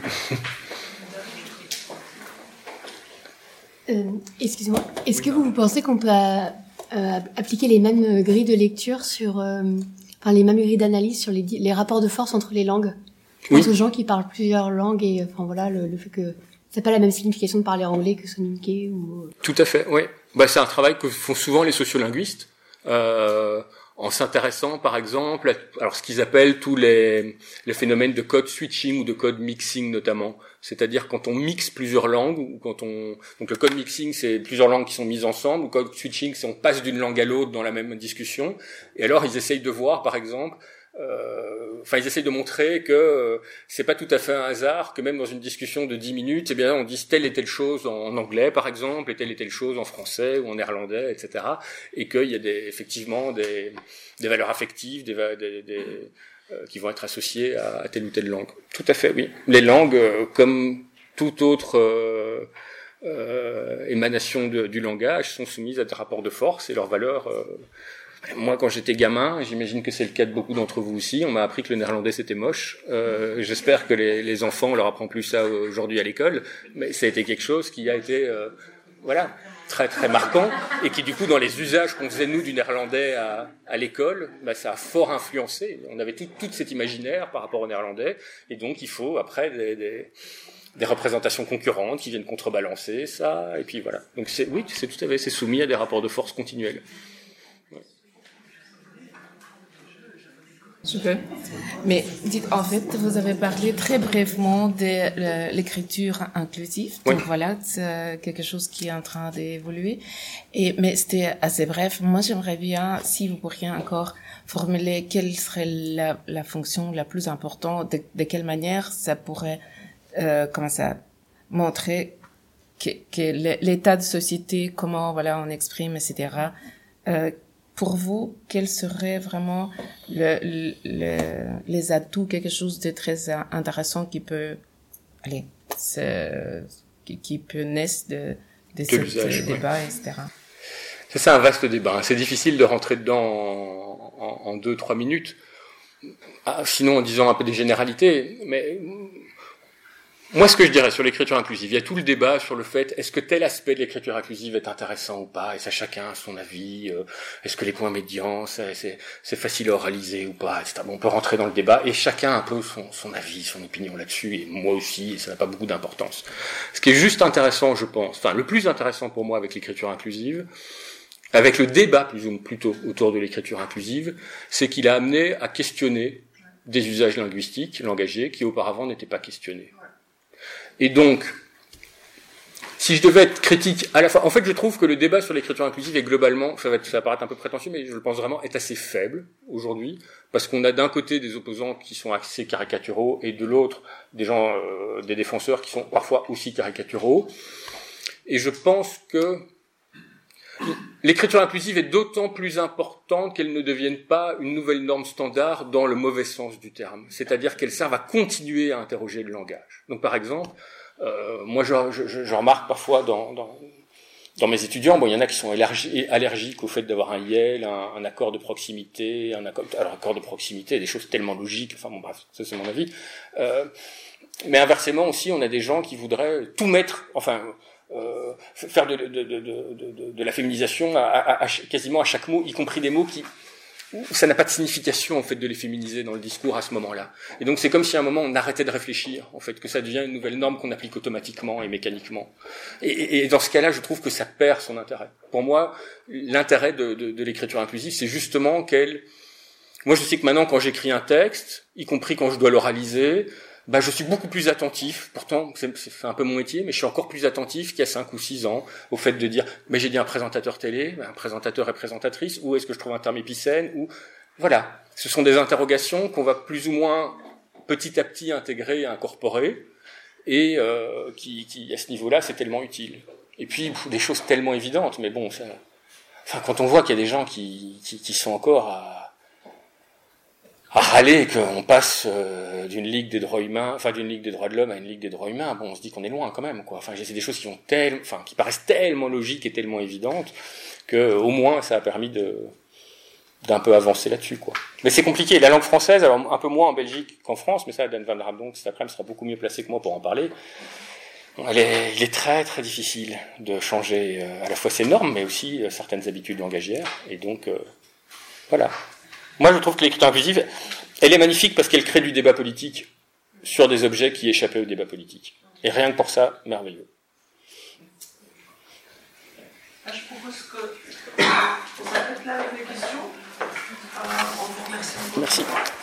Euh, excusez-moi, est-ce que vous, vous pensez qu'on peut euh, appliquer les mêmes grilles de lecture sur, euh, enfin les mêmes grilles d'analyse sur les, les rapports de force entre les langues ? Je pense aux gens qui parlent plusieurs langues et enfin voilà le, le fait que c'est pas la même signification de parler anglais que communiquer ou. Tout à fait, oui. Bah, c'est un travail que font souvent les sociolinguistes, euh, en s'intéressant, par exemple, à alors ce qu'ils appellent tous les, les phénomènes de code switching ou de code mixing notamment. C'est-à-dire quand on mixe plusieurs langues, ou quand on, donc le code mixing, c'est plusieurs langues qui sont mises ensemble, ou code switching, c'est on passe d'une langue à l'autre dans la même discussion. Et alors, ils essayent de voir, par exemple, Euh, enfin, ils essayent de montrer que euh, c'est pas tout à fait un hasard que même dans une discussion de dix minutes, eh bien, on dise telle et telle chose en anglais, par exemple, et telle et telle chose en français ou en néerlandais, et cetera. Et qu'il y a des, effectivement des, des valeurs affectives, des, des, des euh, qui vont être associées à, à telle ou telle langue. Tout à fait, oui. Les langues, euh, comme toute autre euh, euh, émanation de, du langage, sont soumises à des rapports de force et leurs valeurs. Euh, Moi, quand j'étais gamin, j'imagine que c'est le cas de beaucoup d'entre vous aussi, on m'a appris que le néerlandais c'était moche. Euh, j'espère que les, les enfants, on leur apprend plus ça aujourd'hui à l'école, mais ça a été quelque chose qui a été, euh, voilà, très très marquant, et qui du coup, dans les usages qu'on faisait nous du néerlandais à, à l'école, bah, ça a fort influencé. On avait tout, tout cet imaginaire par rapport au néerlandais, et donc il faut après des, des, des représentations concurrentes qui viennent contrebalancer ça, et puis voilà. Donc c'est, oui, c'est tout à fait, c'est soumis à des rapports de force continuels. Super. Mais dites, en fait, vous avez parlé très brièvement de l'écriture inclusive. Donc oui. Voilà, c'est quelque chose qui est en train d'évoluer. Et, mais c'était assez bref. Moi, j'aimerais bien, si vous pourriez encore formuler quelle serait la, la fonction la plus importante, de, de quelle manière ça pourrait, euh, comment ça, montrer que, que l'état de société, comment, voilà, on exprime, et cetera, euh, pour vous, quels seraient vraiment le, le, les atouts, quelque chose de très intéressant qui peut, allez, se, qui, qui peut naître de, de, de ce débat, ouais. et cetera. C'est ça, un vaste débat. C'est difficile de rentrer dedans en, en, en deux, trois minutes. Ah, sinon, en disant un peu des généralités. Mais moi, ce que je dirais sur l'écriture inclusive, il y a tout le débat sur le fait, est-ce que tel aspect de l'écriture inclusive est intéressant ou pas, et ça chacun a son avis, euh, est-ce que les points médians, c'est, c'est, c'est facile à oraliser ou pas, et cetera. Bon, on peut rentrer dans le débat, et chacun a un peu son, son avis, son opinion là-dessus, et moi aussi, et ça n'a pas beaucoup d'importance. Ce qui est juste intéressant, je pense, enfin, le plus intéressant pour moi avec l'écriture inclusive, avec le débat plus ou plutôt autour de l'écriture inclusive, c'est qu'il a amené à questionner des usages linguistiques, langagiers, qui auparavant n'étaient pas questionnés. Et donc, si je devais être critique à la fois, en fait, je trouve que le débat sur l'écriture inclusive est globalement, ça va, être, ça va paraître un peu prétentieux, mais je le pense vraiment, est assez faible aujourd'hui, parce qu'on a d'un côté des opposants qui sont assez caricaturaux, et de l'autre, des gens, euh, des défenseurs qui sont parfois aussi caricaturaux. Et je pense que l'écriture inclusive est d'autant plus importante qu'elle ne devienne pas une nouvelle norme standard dans le mauvais sens du terme. C'est-à-dire qu'elle serve à continuer à interroger le langage. Donc, par exemple, euh, moi, je, je, je remarque parfois dans, dans, dans mes étudiants, bon, il y en a qui sont allergi- allergiques au fait d'avoir un Y E L, un, un accord de proximité, un accord, alors, accord de proximité, des choses tellement logiques, enfin bon, bref, ça c'est mon avis. Euh, mais inversement aussi, on a des gens qui voudraient tout mettre, enfin, Euh, faire de, de, de, de, de, de la féminisation à, à, à, quasiment à chaque mot, y compris des mots qui, ça n'a pas de signification en fait de les féminiser dans le discours à ce moment-là. Et donc c'est comme si à un moment on arrêtait de réfléchir, en fait, que ça devient une nouvelle norme qu'on applique automatiquement et mécaniquement. Et, et, et dans ce cas-là, je trouve que ça perd son intérêt. Pour moi, l'intérêt de, de, de l'écriture inclusive, c'est justement qu'elle. Moi, je sais que maintenant, quand j'écris un texte, y compris quand je dois l'oraliser, bah, je suis beaucoup plus attentif, pourtant c'est, c'est un peu mon métier, mais je suis encore plus attentif qu'il y a cinq ou six ans au fait de dire, mais j'ai dit un présentateur télé, un présentateur et présentatrice, où est-ce que je trouve un terme épicène, ou voilà, ce sont des interrogations qu'on va plus ou moins petit à petit intégrer et incorporer, et euh, qui, qui à ce niveau-là c'est tellement utile. Et puis des choses tellement évidentes, mais bon, ça, enfin quand on voit qu'il y a des gens qui, qui, qui sont encore à à râler qu'on passe euh, d'une ligue des droits humains, enfin d'une ligue des droits de l'homme à une ligue des droits humains, bon, on se dit qu'on est loin quand même, quoi. Enfin, c'est des choses qui ont tellement, enfin, qui paraissent tellement logiques et tellement évidentes que au moins ça a permis de d'un peu avancer là-dessus, quoi. Mais c'est compliqué. La langue française, alors un peu moins en Belgique qu'en France, mais ça, Dan Van Ramdonk cet après-midi sera beaucoup mieux placé que moi pour en parler. Elle est, il est très très difficile de changer euh, à la fois ses normes, mais aussi euh, certaines habitudes langagières, et donc euh, voilà. Moi, je trouve que l'écriture inclusive, elle est magnifique parce qu'elle crée du débat politique sur des objets qui échappaient au débat politique. Et rien que pour ça, merveilleux. Je propose qu'on s'arrête là avec les questions. Euh, on vous remercie. Merci.